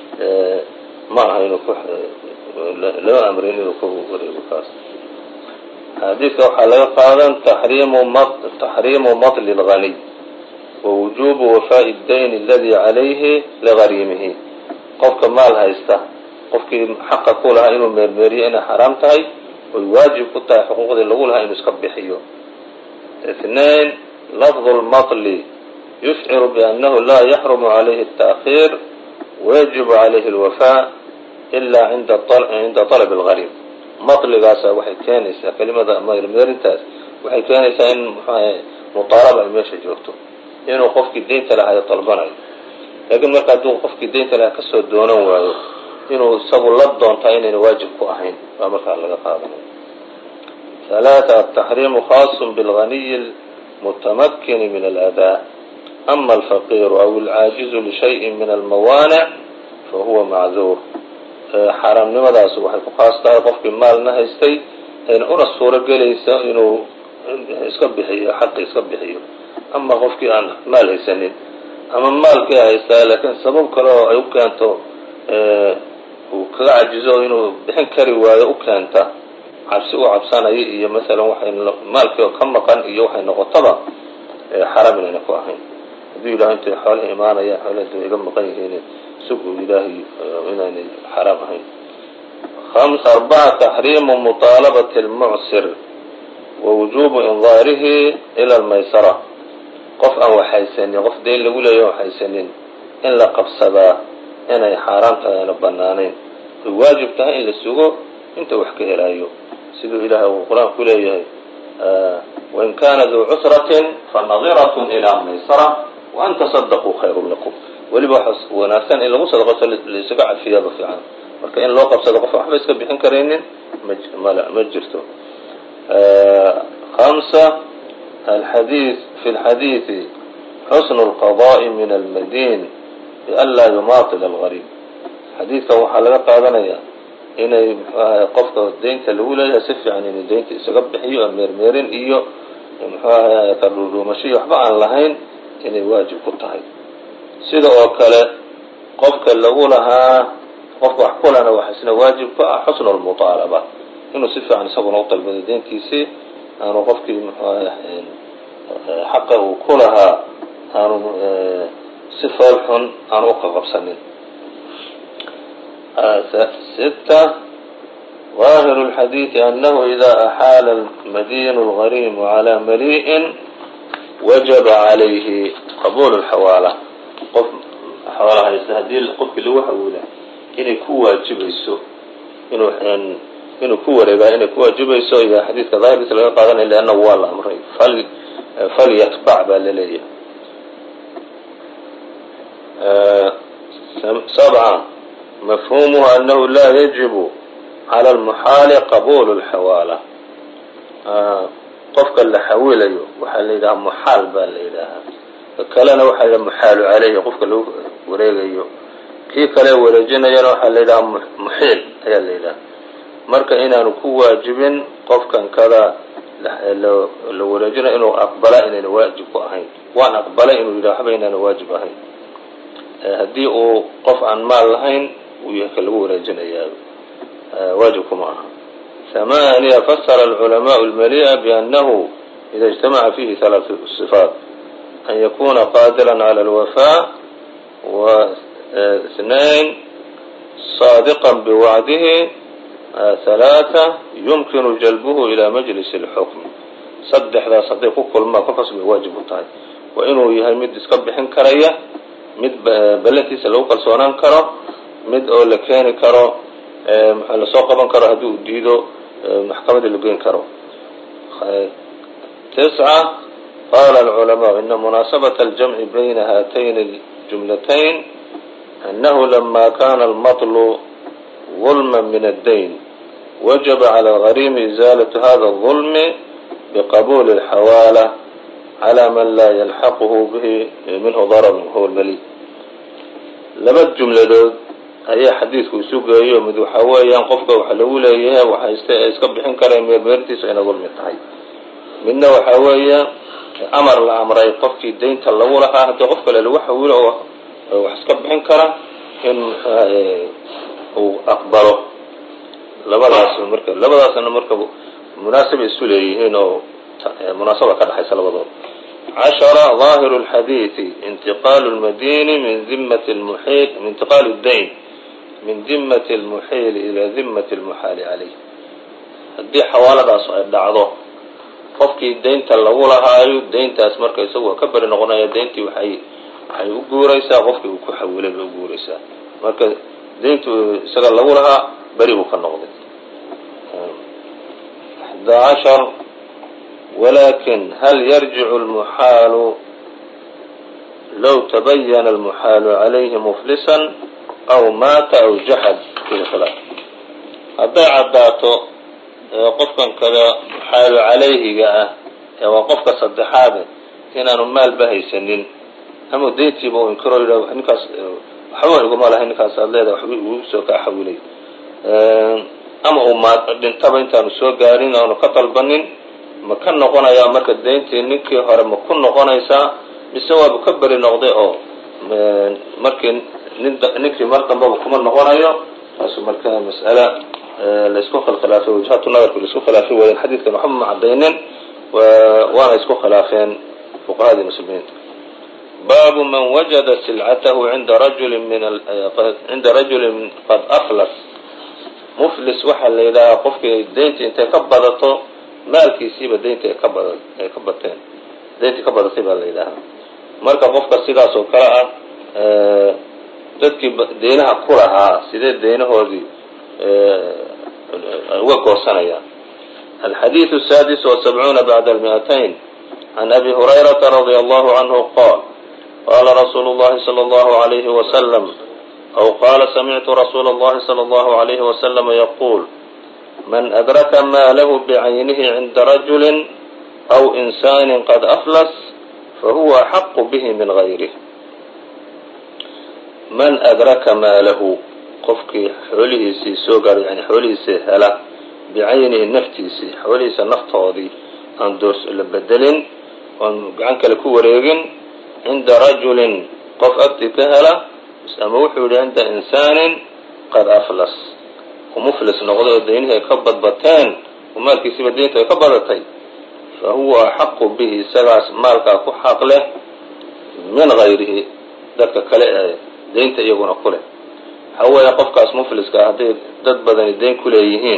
ma aha inuu lama amrin inuu ka wareego kaas. xadiidka waxaa laga qaadan taxriimu taxriimu matli اlghaniy ووجوب وفاء الدين الذي عليه لغريمه. qofka maal haysta qofkii xaqa ku lahaa inuu meermeeriyo inay xaraam tahay oy waajib ku tahay xuquuqdii lagu lahaa inuu iska bixiyo. اثنين لفظ المطل يشعر بأنه لا يحرم عليه التأخير ويجب عليه الوفاء إلا عند عند طلب الغريم. مطلقaasa waxay keenaysaa kelimada meermeerintaas waxay keenaysaa in muطaalaba ay meesha joogto inuu qofkii deynta lahaa dalbanayo. laakiin marka hadduu qofkii deynta lahaa kasoo doonan waayo inuu isagu la doontaa inayna waajib ku ahayn waa markaa laga qaadanayo. ثلاثة التحريم خاص بالغني المتمكن من الأداء. أما الفقير أو العاجز لشيء من الموانع فهو معذور. xaaraamnimadaas waxay ku khaas tahay qofkii maalna haystay ayna una suuro gelaysa inuu iska bixiyo xaqi iska bixiyo. ama qofkii aan maal haysanin ama maalkii haystaa laakiin sabab kale oo ay u keento uu kaga cajizo inuu bixin kari waayo u keenta cabsi u cabsanayo iyo masalan waxay maalkii ka maqan iyo waxay noqotaba xaraam inayna ku ahayn. hadduu yidhaho intay xoolaha imaanayaan xoolaha iga maqan yihiin sugu ilaahay inaynay xaraam ahayn. خمسة أربعة تحريم مطالبة المعسر ووجوب إنظاره إلى الميسرة. qof aan waxaysanin qof deyn lagu leeyahay waxaysanin in la qabsadaa inay xaaraam tahay ayna banaanayn way waajib tahay in la sugo inta wax ka helayo siduu ilaahay uu qur-aan ku leeyahay wain kaana duu cusratin fanadiratun ilaa maysara waan tasadaquu khayrun lakum. weliba waxa wanaagsan in lagu sadaqato laysaga cadfiyaba fiican marka in loo qabsado qof waxba iska bixin karaynin ma jirto. خمسة الحديث في الحديث حسن القضاء من المدين بألا يماطل الغريب. xadiidkan waxaa laga qaadanaya inay qofka deynta lagu leeyahay si fiican inay deynta isaga bixiyo meermeerin iyo mxuaha kadhuudhuumasho iyo waxba aan lahayn inay waajib ku tahay. sida oo kale qofka lagu lahaa qofka wax kulana waxa isna waajib ku ah xusnu lmuطaalaba inuu si fiican isaguna u dalbado deyntiisii aanu qofkii mxuaha xaqa uu ku lahaa aanu si fool xun aanu u qaqabsanin. ستة ظاهر الحديث أنه إذا أحال المدين الغريم على مليء وجب عليه قبول الحوالة. قف حوالة يستهديل قف اللي هو حوله إنه كوا جبيسو إنه إنه كوا رجع إنه كوا جبيسو إذا حديث كظاهر مثل ما قالنا إلا أنه والله أمره فل فليتبع بالليل. أه سبعة مفهومه أنه لا يجب على المحال قبول الحوالة. قفك اللي حويله وحال إذا محال بالإله فكلنا وحال محال عليه قفك اللي وريقه كي كلا ورجنا ينو حال إذا محيل هي الإله مركا إنا نكو واجبين قفك كذا لو ورجنا إنه أقبل إنه واجب أهين وأنا أقبل إنه إذا حب إنه واجب أهين هدي قف عن مال لهين ويكلبوا رجنا يا واجبكم معها. ثمانية فسر العلماء المليء بأنه إذا اجتمع فيه ثلاث صفات أن يكون قادرا على الوفاء واثنين صادقا بوعده ثلاثة يمكن جلبه إلى مجلس الحكم. صدح ذا صديق كل ما قفص بواجب طاي وإنه يهمد يسكبحن كريه mid ballantiisa lagu kalsoonaan karo mid oo la keeni karo maxaa la soo qaban karo haddii uu diido maxkamadda la geyn karo. تسعة قال العلماء إن مناسبة الجمع بين هاتين الجملتين أنه لما كان المطل ظلما من الدين وجب على الغريم إزالة هذا الظلم بقبول الحوالة على من لا يلحقه به منه ضرر هو الملي. laba jumladood ayaa xadiidku isu geeyo. mid waxa weeyaan qofka waxa lagu leeyahay waxa ista iska bixin kara meermeertiisa inay dulmi tahay. midna waxa weeyaan amar la amray qofkii deynta lagu lahaa haddii qof kale lagu xawilo oo wax iska bixin kara in uu aqbalo. labadaas marka labadaasna marka munaasab isu leeyihiin oo munaasaba ka dhaxaysa labadooda. عشرة ظاهر الحديث انتقال المدين من ذمة المحيل من انتقال الدين من ذمة المحيل إلى ذمة المحال عليه. هدي حوالة dhacdo qofkii deynta lagu lahaayo deyntaas marka isagoo ka bari noqonaya deyntii waxay waxay u guuraysaa qofkii uu ku xawilay u guuraysaa. marka deyntu isaga lagu lahaa bari uu ka noqday. أحد عشر ولكن هل يرجع المحال لو تبين المحال عليه مفلسا أو مات أو جحد في الخلاف. هذا عداته qofkan kada محال عليه جاء وقفك صدحاده هنا نمال بهيسنين هم ديتي بو انكروا له نكاس حوالي قوم الله نكاس الله وحبي وسو كحولي ama uu ma dhintaba intaanu soo gaarin oo ka talbanin ma ka noqonaya marka deyntii ninkii hore ma ku noqonaysaa mise waa ka bari noqday oo markii ninkii markanba kuma noqonayo taas marka mas'ala la isku khilaafay wajhatu nadarku la isku khilaafay waa xadiidkan waxa ma cadaynin waana isku khilaafeen fuqahaada muslimiinta. باب من وجد سلعته عند رجل من عند رجل قد أفلس. muflis waxa la yidhaahaa qofkii deynta intay ka badato maalkiisiiba deynta ay ka bada ay ka bateen deynta ka badatay baa la yidhaahaa. marka qofka sidaas oo kale ah dadkii deynaha ku lahaa sidee deynahoodii uga goosanayaan. الحديث السادس والسبعون بعد المئتين عن أبي هريرة رضي الله عنه قال قال رسول الله صلى الله عليه وسلم أو قال سمعت رسول الله صلى الله عليه وسلم يقول من أدرك ماله بعينه عند رجل أو إنسان قد أفلس فهو أحق به من غيره. من أدرك ماله qofkii xoolihiisii soo gaaray yani xoolihiisii hela بعينه naftiisii xoolihiisa naftoodii aan doors la bedelin oon gacan kale ku wareegin cinda rajulin qof agtii ka hela ama wuxuu yidhi cinda insaanin qad aflas muflis noqday oo deynihii ay ka badbateen oo maalkiisiiba deynta ay ka badatay fa huwa axaqu bihi isagaas maalkaa ku xaq leh min gayrihi dadka kale ee deynta iyaguna ku leh. waxaa weeya qofkaas mufliska hadday dad badani deyn ku leeyihiin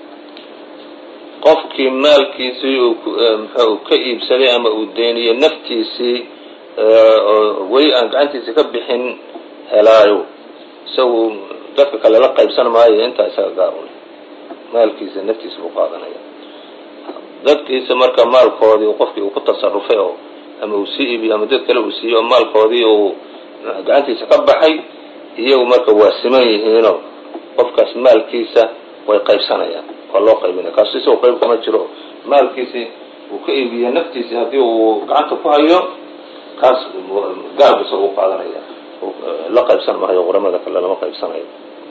qofkii maalkiisii uu ka iibsaday ama uu deyniyey naftiisii weli aan gacantiisa ka bixin helaayo isagu dadka kale la qaybsan maayo intaa isaga gaar u leh maalkiisa naftiisa buu qaadanaya. dadkiisa marka maalkoodii qofkii uu ku tasarufay oo ama uu sii iibiyo ama dad kale uu siiyo oo maalkoodii uu gacantiisa ka baxay iyagu marka waa siman yihiinoo qofkaas maalkiisa way qaybsanayaan waa loo qaybinaya. kaas isagoo qayb kuma jiro maalkiisii uu ka iibiyey naftiisii haddii uu gacanta ku hayo kaas gaarkiisa uu qaadanaya la qaybsan maayo quramada kale lama qaybsanayo.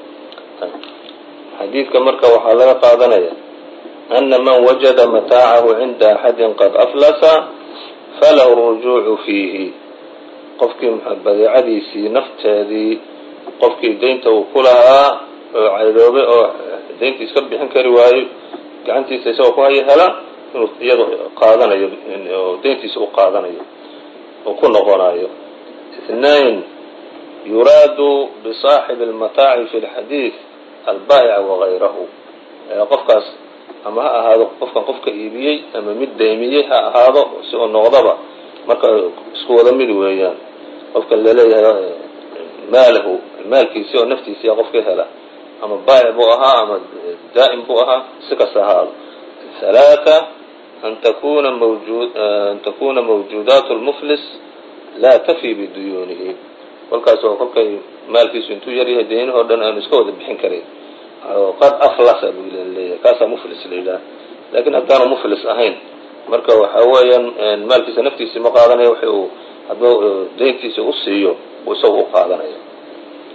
xadiidka marka waxaa laga qaadanaya ana man wajada mataacahu cinda axadin qad aflasa falahu rujuucu fiihi. qofkii badeecadiisii nafteedii qofkii deynta uu ku lahaa oo caydoobay oo deyntii iska bixin kari waayo gacantiisa isagoo ku haya hela inuu iyado qaadanayo oo deyntiisa u qaadanayo oo ku noqonayo. اثنين يراد بصاحب المتاع في الحديث البائع وغيره. qofkaas ama ha ahaado qofkan qofka iibiyey ama mid deymiyey ha ahaado si oo noqdaba marka isku wada mid weeyaan. qofka la leeyahay maalahu maalkiisa oo naftiisa qofka hela ama baa'ic buu ahaa ama daa'im buu ahaa si kasta ahaado. ثلاثة أن تكون موجود أن تكون موجودات المفلس لا تفي بديونه. kolkaas oo kolkay maalkiisu intuu yar yahay deynahoo dhan aanu iska wada bixin karin qad aflasa buu leeyahay kaasaa muflis la yidhaha. laakiin haddaanu muflis ahayn marka waxaa weeyaan maalkiisa naftiisii ma qaadanaya wixii uu hadduu deyntiisa u siiyo uu isagu u qaadanaya.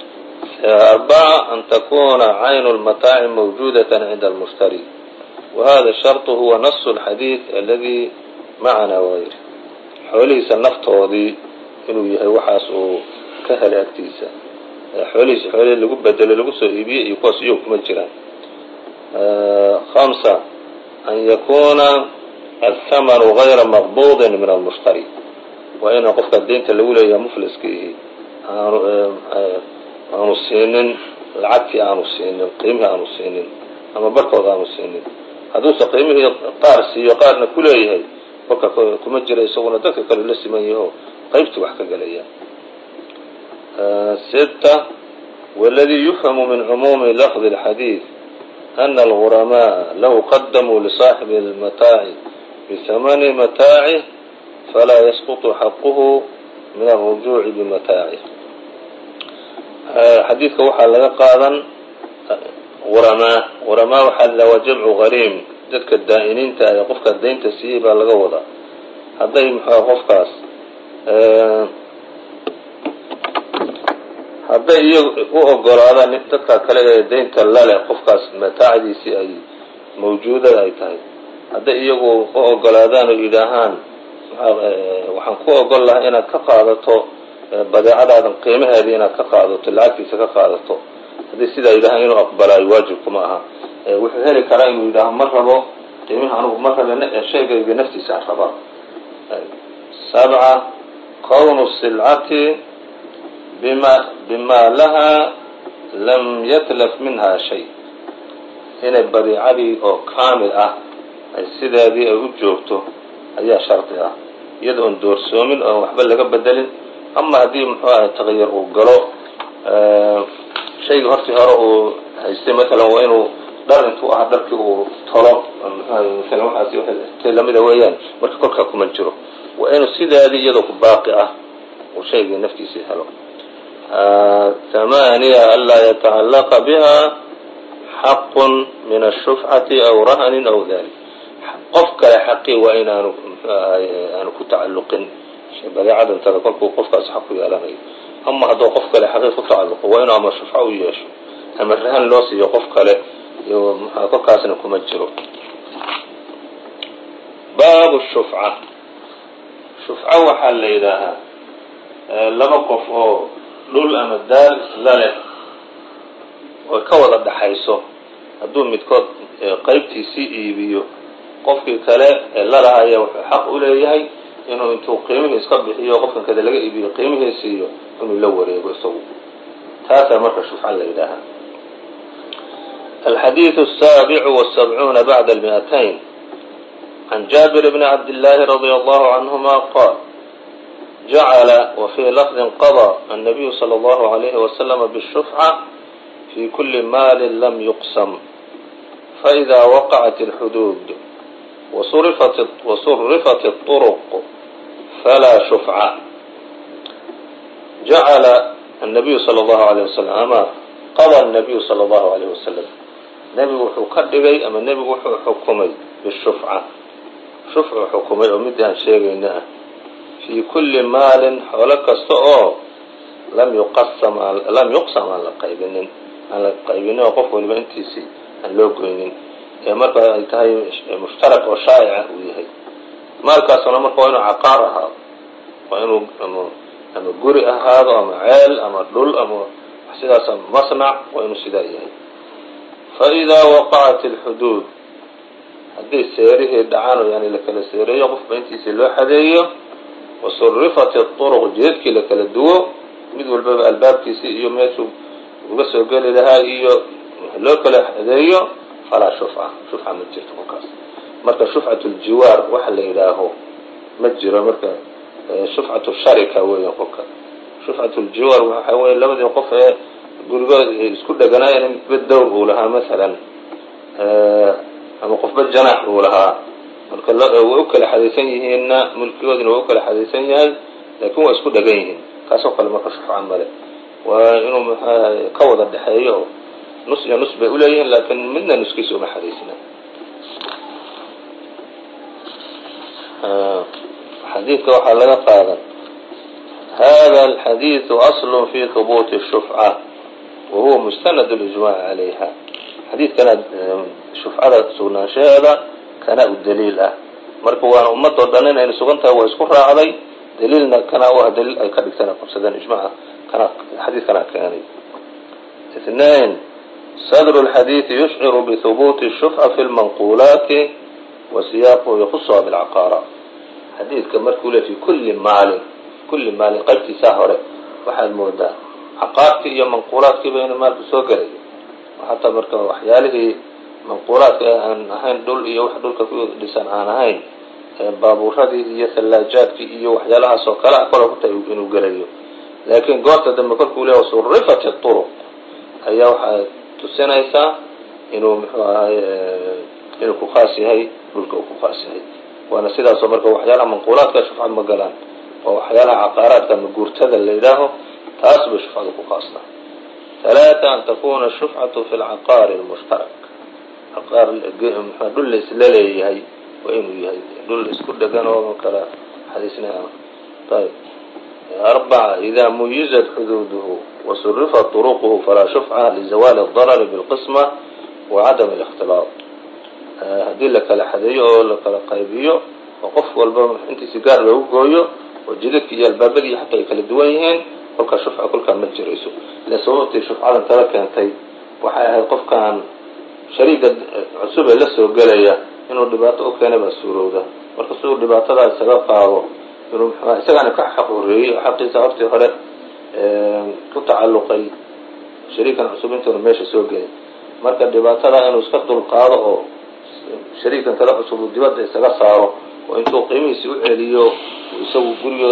أربعة أن تكون عين المتاع موجودة عند المشتري، وهذا الشرط هو نص الحديث الذي معنا وغيره. xoolihiisa naftoodii inuu yahay waxaas uu ka helay agtiisa. xoolihiisa xoolihii lagu bedelo lagu soo iibiyey iyo kuwaas iyo kuma jiraan. خمسة أن يكون الثمن غير مقبوض من المشتري، وإن قفك الدين تلولي يا مفلس كيه aanu siinin lacagtii aanu siinin qiimihii aanu siinin ama barkooda aanu siinin. hadduusa qiimihii qaar siiyo qaarna ku leeyahay kolka kuma jira isaguna dadka kale la siman yaho qaybtii wax ka galaya. ستة والذي يفهم من عموم لفظ الحديث أن الغرماء لو قدموا لصاحب المتاع بثمن متاعه فلا يسقط حقه من الرجوع بمتاعه. xadiidka waxaa laga qaadan غuramaa غuramaa waxaa la waa jamcu غariim, dadka daa'iniinta ah ee qofka daynta siiyey baa laga wadaa. hadday muxuu qofkaas hadday iyagu u ogolaadaan dadka kale ee daynta lale qofkaas mataacdiisii ay mawjuudada ay tahay, hadday iyagu u ogolaadaan oo yidhaahaan waxaan ku ogol lahaa inaad ka qaadato badeecadaadan qiimaheedii inaad ka qaadato lacagtiisa ka qaadato, haddii sidaa yidhahaan inuu aqbalaayo waajibkuma aha. wuxuu heli karaa inuu yidhaaho ma rabo qiimihi anugu ma rabe sheegayga naftiisa aan rabaa. sabca kownu silcati bima bima laha lam yatlaf minha shay, inay badeecadii oo kaamil ah ay sideedii ay u joogto ayaa shardi ah, iyada oon doorsoomin oon waxba laga bedelin. ama haddii muxuu ahay taqyir uu galo shayga hortii hore uu haystay, maalan waa inuu dhar intuu ahaa dharkii uu tolo mxuaha waxaas lamida weeyaan, marka kolkaa kuma jiro. waa inuu sidaadii iyadoo ku baaqi ah uu shaygii naftiisii helo. ثمانية ألا يتعلق بها حق من الشفعة أو رهن أو ذلك. qof kale xaqii waa in aanu aanu ku tacalluqin badeecada intada kolkuu qofkaas xaq ku yeelanayo. ama hadduu qof kale xaqii ku tacalluqo waa inuu ama shufco u yeesho ama rahan loo siiyo qof kale, iyo kolkaasna kuma jiro. baabu shufca. shufco waxaa la yidhaahaa laba qof oo dhul ama daal isla leh oo ka wada dhaxayso, hadduu midkood qaybtiisii iibiyo qofkii kale ee lalahaya wuxuu xaq u leeyahay inuu intuu qiimihii iska bixiyo qofkan kada laga iibiyo qiimihii siiyo inuu la wareego isagu. taasaa marka shufca la yidhaahaa. الحديث السابع والسبعون بعد المئتين عن جابر بن عبد الله رضي الله عنهما قال جعل وفي لفظ قضى النبي صلى الله عليه وسلم بالشفعة في كل مال لم يقسم، فإذا وقعت الحدود وصرفت وصرفت الطرق فلا شفعة. جعل النبي صلى الله عليه وسلم أما قضى النبي صلى الله عليه وسلم نبي وحو كدغي أما نبي وحو حكمي بالشفعة. شفع حكمي ومدها شيغينا في كل مال حولك استؤو لم يقسم لم يقسم على قيبين على قيبين وقف ولما انتسي ان لو غينين ee marka ay tahay mushtarak oo shaa'ic u yahay. markaasna marka waa inuu caqaar ahaa, waa inuu ama guri ahaado ama ceel ama dhul ama sidaas masnac, waa inuu sidaa yahay. fa idaa waqa'at alhuduud, haddii seerihii dhacaan yani la kala seereeyo qofba intiisii loo xadeeyo, wasurifat الطرق jeedkii la kala duwo mid walbaba albaabkiisii iyo meeshuu uga soo geli lahaa iyo loo kala xadeeyo falaa shufca. shufca ma jirto kolkaas. marka shufcat ljiwaar waxa la yidhaaho ma jiro. marka shufcat sharika weeyan kolka. shufcat ljiwaar waxa weya labadii qof ee gurigood isku dheganaayeen midba dowr uu lahaa masalan, ama qofba janaax uu lahaa, marka way u kala xadaysan yihiinna mulkigoodina waa u kala xadaysan yahay, laakiin waa isku dhegan yihiin. kaasoo kale marka shufca male. waa inuu ka wada dhexeeyo nus iyo nus bay uleeyihiin, laakiin midna nuskiisa uma xadaysna. xadiidka waxaa laga qaadan hada alxadiidu aslu fi hubuuti shufca. wahuwa mustanad اlijmac calayha. xadiidkana shufcada sugnaanshaheeda kana u daliil ah, marka waana ummadoo dhan inayna sugan tahay waa isku raacday, daliilna kana u ah daliil ay ka dhigtana qabsadeen ijmaca kana xadiidkana keenay. اثنين صدر الحديث يشعر بثبوت الشفعة في المنقولات وسياقه يخصها بالعقارات. xadiidka markuu le fi kuli maalin kuli maalin qaybtiisaa hore waxaad moodaa caqaartii iyo manquulaadkiiba inuu maalku soo gelayo, xataa marka waxyaalihii manquulaadka aan ahayn dhul iyo wax dhulka ku dhisan aan ahayn, baabuuradii iyo thallaajaadkii iyo waxyaalahaas oo kale kole ku tahay inuu gelayo. laakiin goorta dambe kolkuu le surifat الطرق ayaa waxay tusinaysaa inuu muxuu ahay inuu ku khaas yahay dhulka uu ku khaas yahay. waana sidaasoo marka waxyaalaha manquulaadka shufca ma galaan, oo waxyaalaha caqaaraadka ama guurtada la yidhaaho taas bay shufcada ku khaasna. ثلاثة أن تكون الشفعة في العقار المشترك. عقار dhul la isla leeyahay waa inuu yahay dhul isku dhegan oo kala xadiisna. طيب أربعة إذا ميزت حدوده وصرفت طرقه فلا شفعة لزوال الضرر بالقسمة وعدم الاختلاط. hadii la kala xadeeyo oo la kala qaybiyo oo qof walba intii sigaar lagu gooyo oo jidadka iyo albaabadii xataa ay kala duwan yihiin, kolka shufca kolka ma jirayso. la sababtii shufcadan kala keentay waxay ahayd qofkan shariiga cusub ee la soo galaya inuu dhibaato u keenay baa suurowda, marka suu dhibaatada isaga qaado inuu isagana ka xaq horeeyay xaqiisa hortii hore ku tacalluqay shariikan cusub intuu meesha soo galay, marka dhibaatada inuu iska dul qaado oo shariikan kala cusub dibadda isaga saaro oo intuu qiimihiisi u celiyo isagu guriga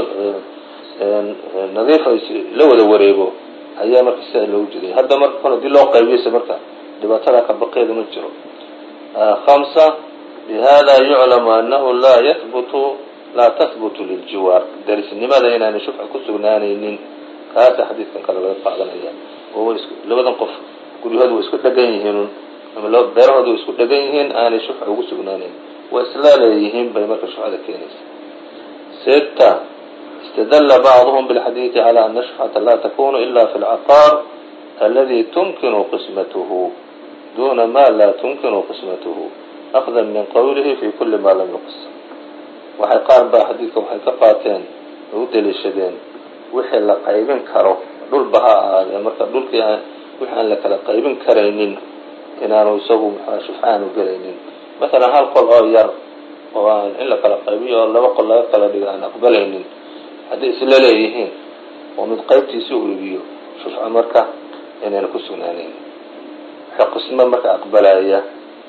nadiifaysi la wada wareego ayaa marka sida loogu jiray. hadda marka kale dii loo qaybiyeysa marka dhibaatada ka baqeeda ma jiro. خمسة بهذا يعلم أنه لا يثبت لا تثبت للجوار. درس لماذا إن شفعة كسبنانين هذا حديث كان كلا لا يقعدنا وهو لبدن قف كل هذا ويسكت لجيهن أما لو بيره هذا ويسكت لجيهن أنا شفعة كسبنانين وإسلاليهم بمرك شفعة كنيس. ستة استدل بعضهم بالحديث على أن الشفعة لا تكون إلا في العقار الذي تمكن قسمته دون ما لا تمكن قسمته أخذا من قوله في كل ما لم يقسم. waxay qaar baa xadiidka waxay ka qaateen ugu daliishadeen wixii la qaybin karo dhul baha ahaadee marka dhulkii wixii aan la kala qaybin karaynin inaanu isagu maxaa shufcaan u gelaynin. masalan hal qol oo yar oo aan in la kala qaybiyo oo laba qol laga kala dhigo aan aqbalaynin haddii isla leeyihiin oo mid qaybtiisa u iibiyo shufca marka inayna ku sugnaanayn. waxa qismo marka aqbalaya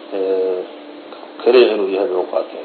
kaliya inuu yahay u qaateen.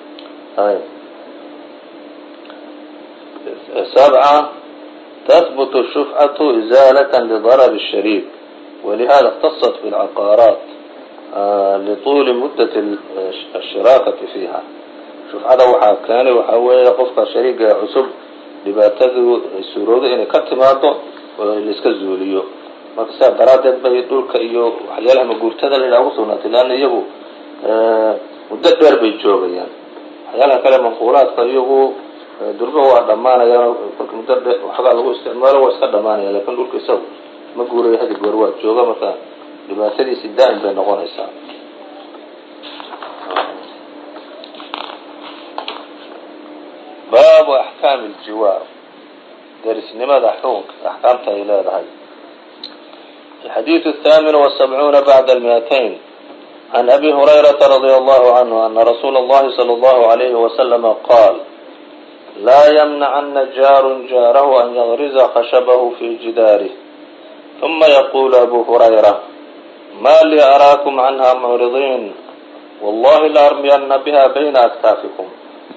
سبعة تثبت الشفعة إزالة لضرر الشريك ولهذا اختصت بالعقارات لطول مدة الشراكة فيها. شفعة وحا كان وحاوي قفك شريك عصب لباتده السرود إن كتماته والإسكالزوليو مكسا درادت بيدولك إيو وحيالها مقورتدا للعوصونات لأن إيهو مدة دير بيجوغيان يعني. waxyaalaha kale manquulaadka iyagu durba waa dhamaanayaan kolka muddo waxaa lagu isticmaalo waa iska dhamaanaya, laakiin dhulka isagu ma guurayo hadi goor waa jooga marka dhibaatadiisi daa'im bay noqonaysaa. baabu axkaam aljiwaar darisnimada xukunka axkaamta ay leedahay. الحديث الثامن والسبعون بعد المئتين عن أبي هريرة رضي الله عنه أن رسول الله صلى الله عليه وسلم قال لا يمنعن جار جاره أن يغرز خشبه في جداره. ثم يقول أبو هريرة ما لي أراكم عنها معرضين والله لأرمين بها بين أكتافكم.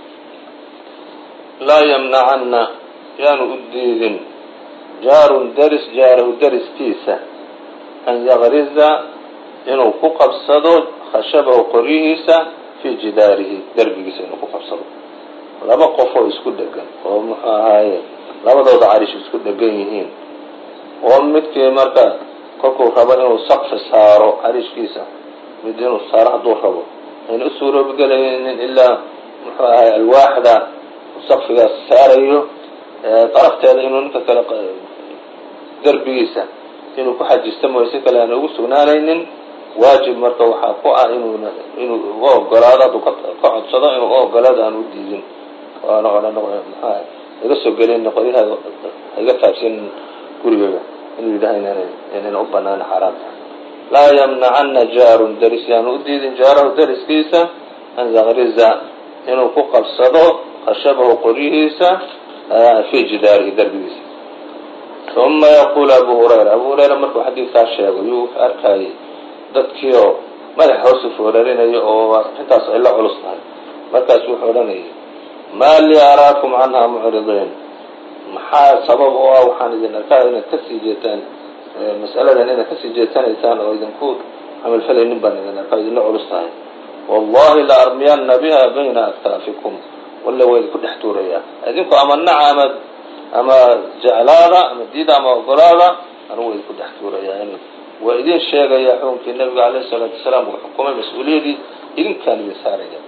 لا يمنعن يان أديد جار درس جاره درس كيسة أن يغرز inuu ku qabsado khashabahu qoryihiisa fii jidaarihi derbigiisa inuu ku qabsado. laba qof oo isku dhegan oo muxuu ahaaye labadooda carish isku dhegan yihiin oo midkii marka kolkuu rabo inuu saqfi saaro carishkiisa mid inuu saaro hadduu rabo ayna u suuroobi galaynin ilaa muxuu ahaaye alwaaxda saqfigaas saarayo darafteeda inuu ninka kale derbigiisa inuu ku xajisto mooye si kale aan ugu sugnaanaynin waajib marka waxaa ku ah inuu inuu u ogolaado hadduu ka codsado inuu u ogolaado aan u diidin waana odhan maxaa iga soo gelin qoryaha iga taabsin gurigeyga inuu yidhaha inayna u banaan xaaraam laa yamnacana jaarun daris yaanu u diidin jaarahu dariskiisa an yaqriza inuu ku qabsado khashabahu qoryihiisa fii jidaarihi darbigiisa. uma yaquulu abu hurayra abu hurayra markuu xadiidkaa sheego yuu arkayay dadkii oo madax hoosu foorarinayo oo intaas ay la culus tahay markaasu wuxuu odhanayay maa lii araakum canha mucridiin maxaa sabab oo ah waxaan idin arkaa inaad kasii jeetaan mas'aladan inaad kasii jeesanaysaan oo idinku camalfalaynin baan idin arkaa idinla culus tahay wallahi la armiyanna biha bayna aktaafikum walla waa idinku dhex tuurayaa idinku ama naca ama ama jeclaada ama diida ama ogolaada anu waa idinku dhex tuurayaa waa idin sheegaya xukunkii nabiga alayhi salaatu wasalaam uu xukumay mas-uuliyadii idinkaan idin saaraya.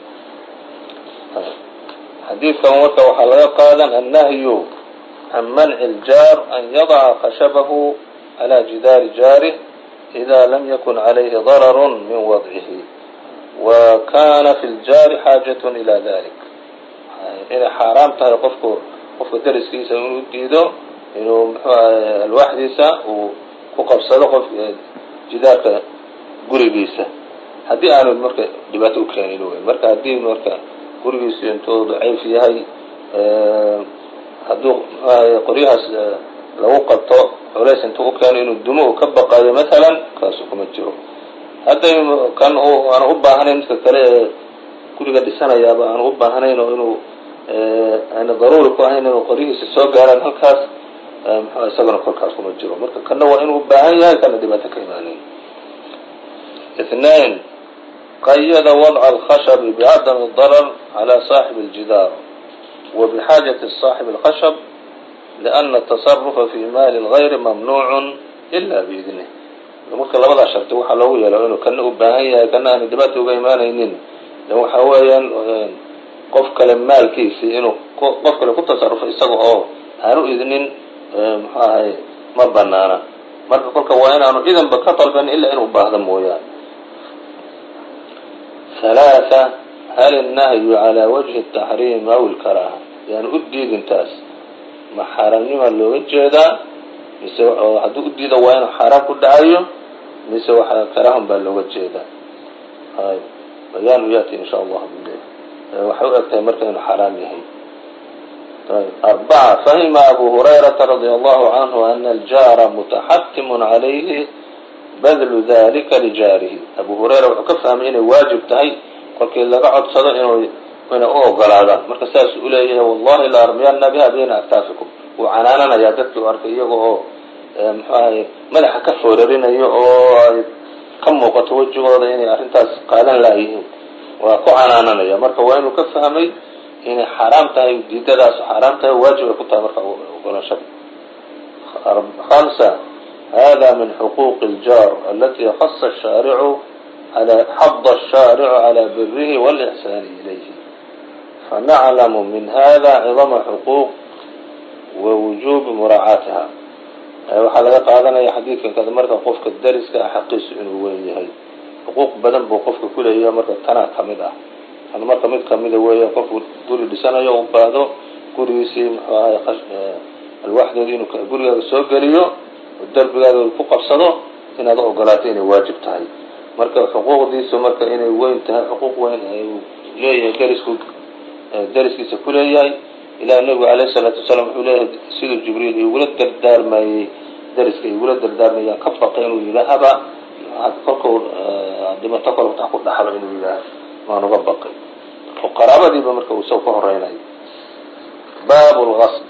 xadiidkan marka waxaa laga qaadan annahyu can manci ljaar an yadaca khashabahu calى jidaari jaarih ida lam yakun calayhi dararun min wadcihi wa kana fi ljaari xaajat ila dalik inay xaaraam tahay qofku qofka dariskiisa inuu diido inuu mxuu ahay alwaaxdiisa uu ku qabsado qof jidaarka gurigiisa haddii aanu marka dhibaato u keenin wey marka haddii marka gurigiisu intuu daciif yahay hadduu qoryahaas lagu qabto culays intuu u keeno inuu dumo u ka baqayo maalan kaasu kuma jiro. hadday kan aanu u baahanayn midka kale ee guriga dhisanayaaba aanu u baahanayn oo inuu aana daruuri ku ahayn inuu qoryihiisa soo gaaraan halkaas mxua isagana kolkaas kuma jiro marka kana waa inuu ubaahan yahay kana dhibaato ka imaanin. اثنين قيد وضع الخشب بعدم الضرر على صاحب الجدار وبحاجة صاحب الخشب لأن التصرف في مال الغير ممنوع إلا بإذنه. marka labada sharti waxa loogu yeelo inuu kana u baahan yahay kana aan dhibaato uga imaanaynin waxa weeyaan qof kale maalkiisa inuu qof kale ku tasarrufo isaga oo aanu idnin muxuu ahay ma banaana marka kolka waa inaanu idanba ka talban ilaa inuu baahdo mooyaan. ثلاثة هل النهي على وجه التحريم أو الكراهة يعني أديد انتاس ما حرمني لو جدا يسوى حد أديد وين حرام كل عيو يسوى كراهم بلو جدا هاي بيان يأتي إن شاء الله بالله وحوقك تمركن حرام يهي. طيب أربعة فهم أبو هريرة رضي الله عنه أن الجار متحتم عليه بذل ذلك لجاره. أبو هريرة وحكفها من واجب تهي قلت لك عد صدق إنه أوغل هذا مركز أوليه والله لا أرمينا بها بين أكتافكم وعنانا يادت له أركيه ملح كفور رينا كم وقت وجهه يعني أرنتاس قالا لا يهم وقعنانا يا مركز وين وكفها مي يعني حرام تهي جديدة حرام تهي واجب كنت مركز وقال شب. خمسة هذا من حقوق الجار التي خص الشارع على حض الشارع على بره والإحسان إليه فنعلم من هذا عظم حقوق ووجوب مراعاتها. وحلقة قادنا يا حديث كذا مرة قفك الدرس كحقيس إنه وين هي حقوق بدن بقفك كل هي مرة تنا كمدة أنا مرة كمد كمدة ويا قف قولي لسنة يوم بعده قولي يسيم الواحد دينه قولي السوق قاليه والدرب هذا الفقر صدق إن هذا قلاتين واجب تاعي مركب حقوق دي سو مركب إنه وين تها حقوق وين جاي درس درس كيس كل جاي إلى النبي عليه الصلاة والسلام حوله سيد جبريل يولد دردار ما درس كي يولد دردار ما يكفر قينه إلى هذا فكر عندما تقرأ وتأخذ لحظة إنه إلى ما نطبق وقرابة دي بمركب وسوف هريناي. باب الغصب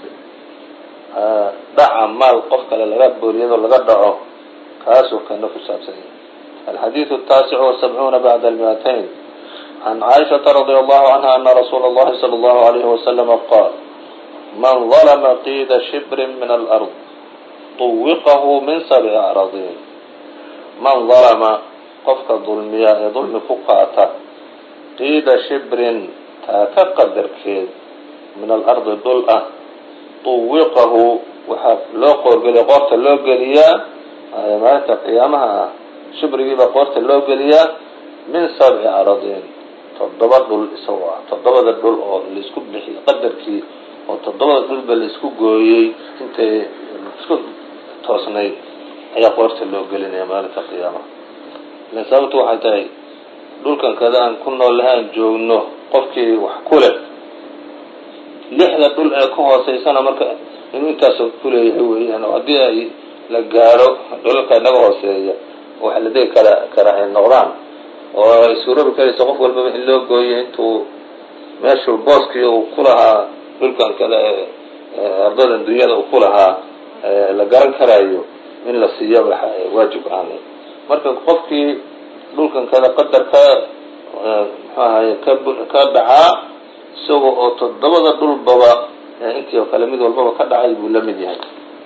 دعم مال قفك للغب وريد لغا دعو كاسو كان في السابسين. الحديث التاسع والسبعون بعد المئتين عن عائشة رضي الله عنها أن رسول الله صلى الله عليه وسلم قال من ظلم قيد شبر من الأرض طوقه من سبع أراضين. من ظلم قفك ظلمية ظلم فقاته قيد شبر تقدر كيد من الأرض ضلأة طوقه وحف لو قرقل قرت لو قليا maalinta qiyaamaha shibrigiiba qoorta loo geliyaa min sabci aradin toddoba dhul isagoo ah toddobada dhul oo laisku bixiyey qadarkii oo toddobada dhulba laisku gooyey intay isku toosnayd ayaa qoorta loo gelinaya maalinta qiyaamaha. ilan sababtu waxay tahay dhulkan kada aan ku nool lahaan joogno qofkii wax ku leh lixda dhul ee ka hooseysana marka inuu intaasoo ku leeyahay weeyaan oo haddii ay la gaaro dhulalka naga hooseeya waxa la degi kara kara ay noqdaan oo ay suuroobi karayso qof walbaba in loo gooyo intuu meeshuu booskii uu ku lahaa dhulkan kale ee ardadan dunyada uu ku lahaa la garan karaayo in la siiyo waajib aanay. marka qofkii dhulkan kale qadarka maxaahaye ka ka dhacaa isagoo oo toddobada dhulbaba intii oo kale mid walbaba ka dhacay buu la mid yahay.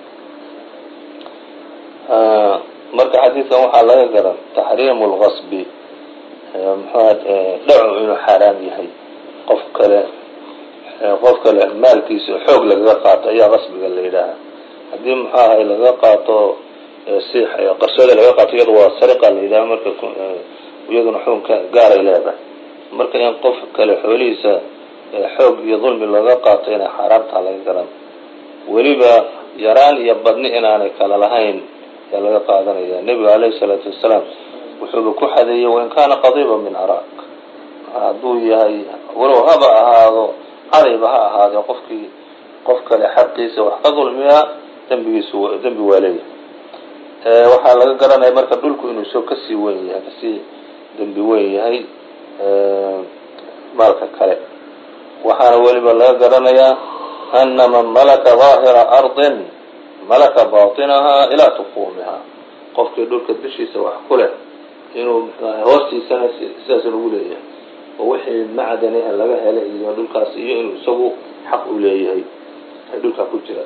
marka xadiidkan waxaa laga garan taxriimu lqasbi mxua dhacu inuu xaaraam yahay. qof kale qof kale maalkiisa xoog lagaga qaato ayaa qasbiga la yidhaaha. haddii muxuu ahay laga qaato si qarsooda laga qaato iyada waa sariqa la yidhaha. marka iyaduna xukunka gaaray leedahay. marka in qof kale xoolihiisa xoog iyo dulmi laga qaato inay xaaraamtaa laga garan. weliba yaraan iyo badni inaanay kala lahayn ayaa laga qaadanaya. nebiga alayhi salaatu wasalaam wuxuuba ku xadeeyey wain kaana qadiba min araaq hadduu yahay walow haba ahaado carayba ha ahaadee qofkii qof kale xaqiisa wax ka dulmiyaa dembigiisu dembi waa leeyahay. waxaa laga garanaya marka dhulku inuu soo kasii weyn yahay kasii dembi weyn yahay maalka kale. waxaana weliba laga garanayaa ana man malaka daahira ardin malaka baatinaha ilaa tuquumiha. qofkii dhulka dushiisa wax ku leh inuu hoostiisana sidaas lagu leeyahay oo wixii macdaniha laga helay iyo dhulkaas iyo inuu isagu xaq u leeyahay dhulka ku jira.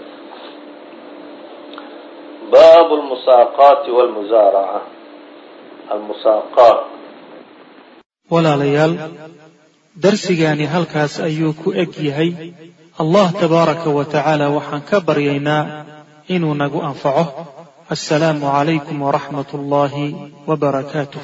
bab lmusaaqaati wlmusaaraca. almusaaqaat walaalayaal darsigaani halkaas ayuu ku eg yahay. allah tabaaraka wa tacaala waxaan ka baryaynaa inuu nagu anfaco. assalaamu calaykum waraxmat ullaahi wabarakaatuh.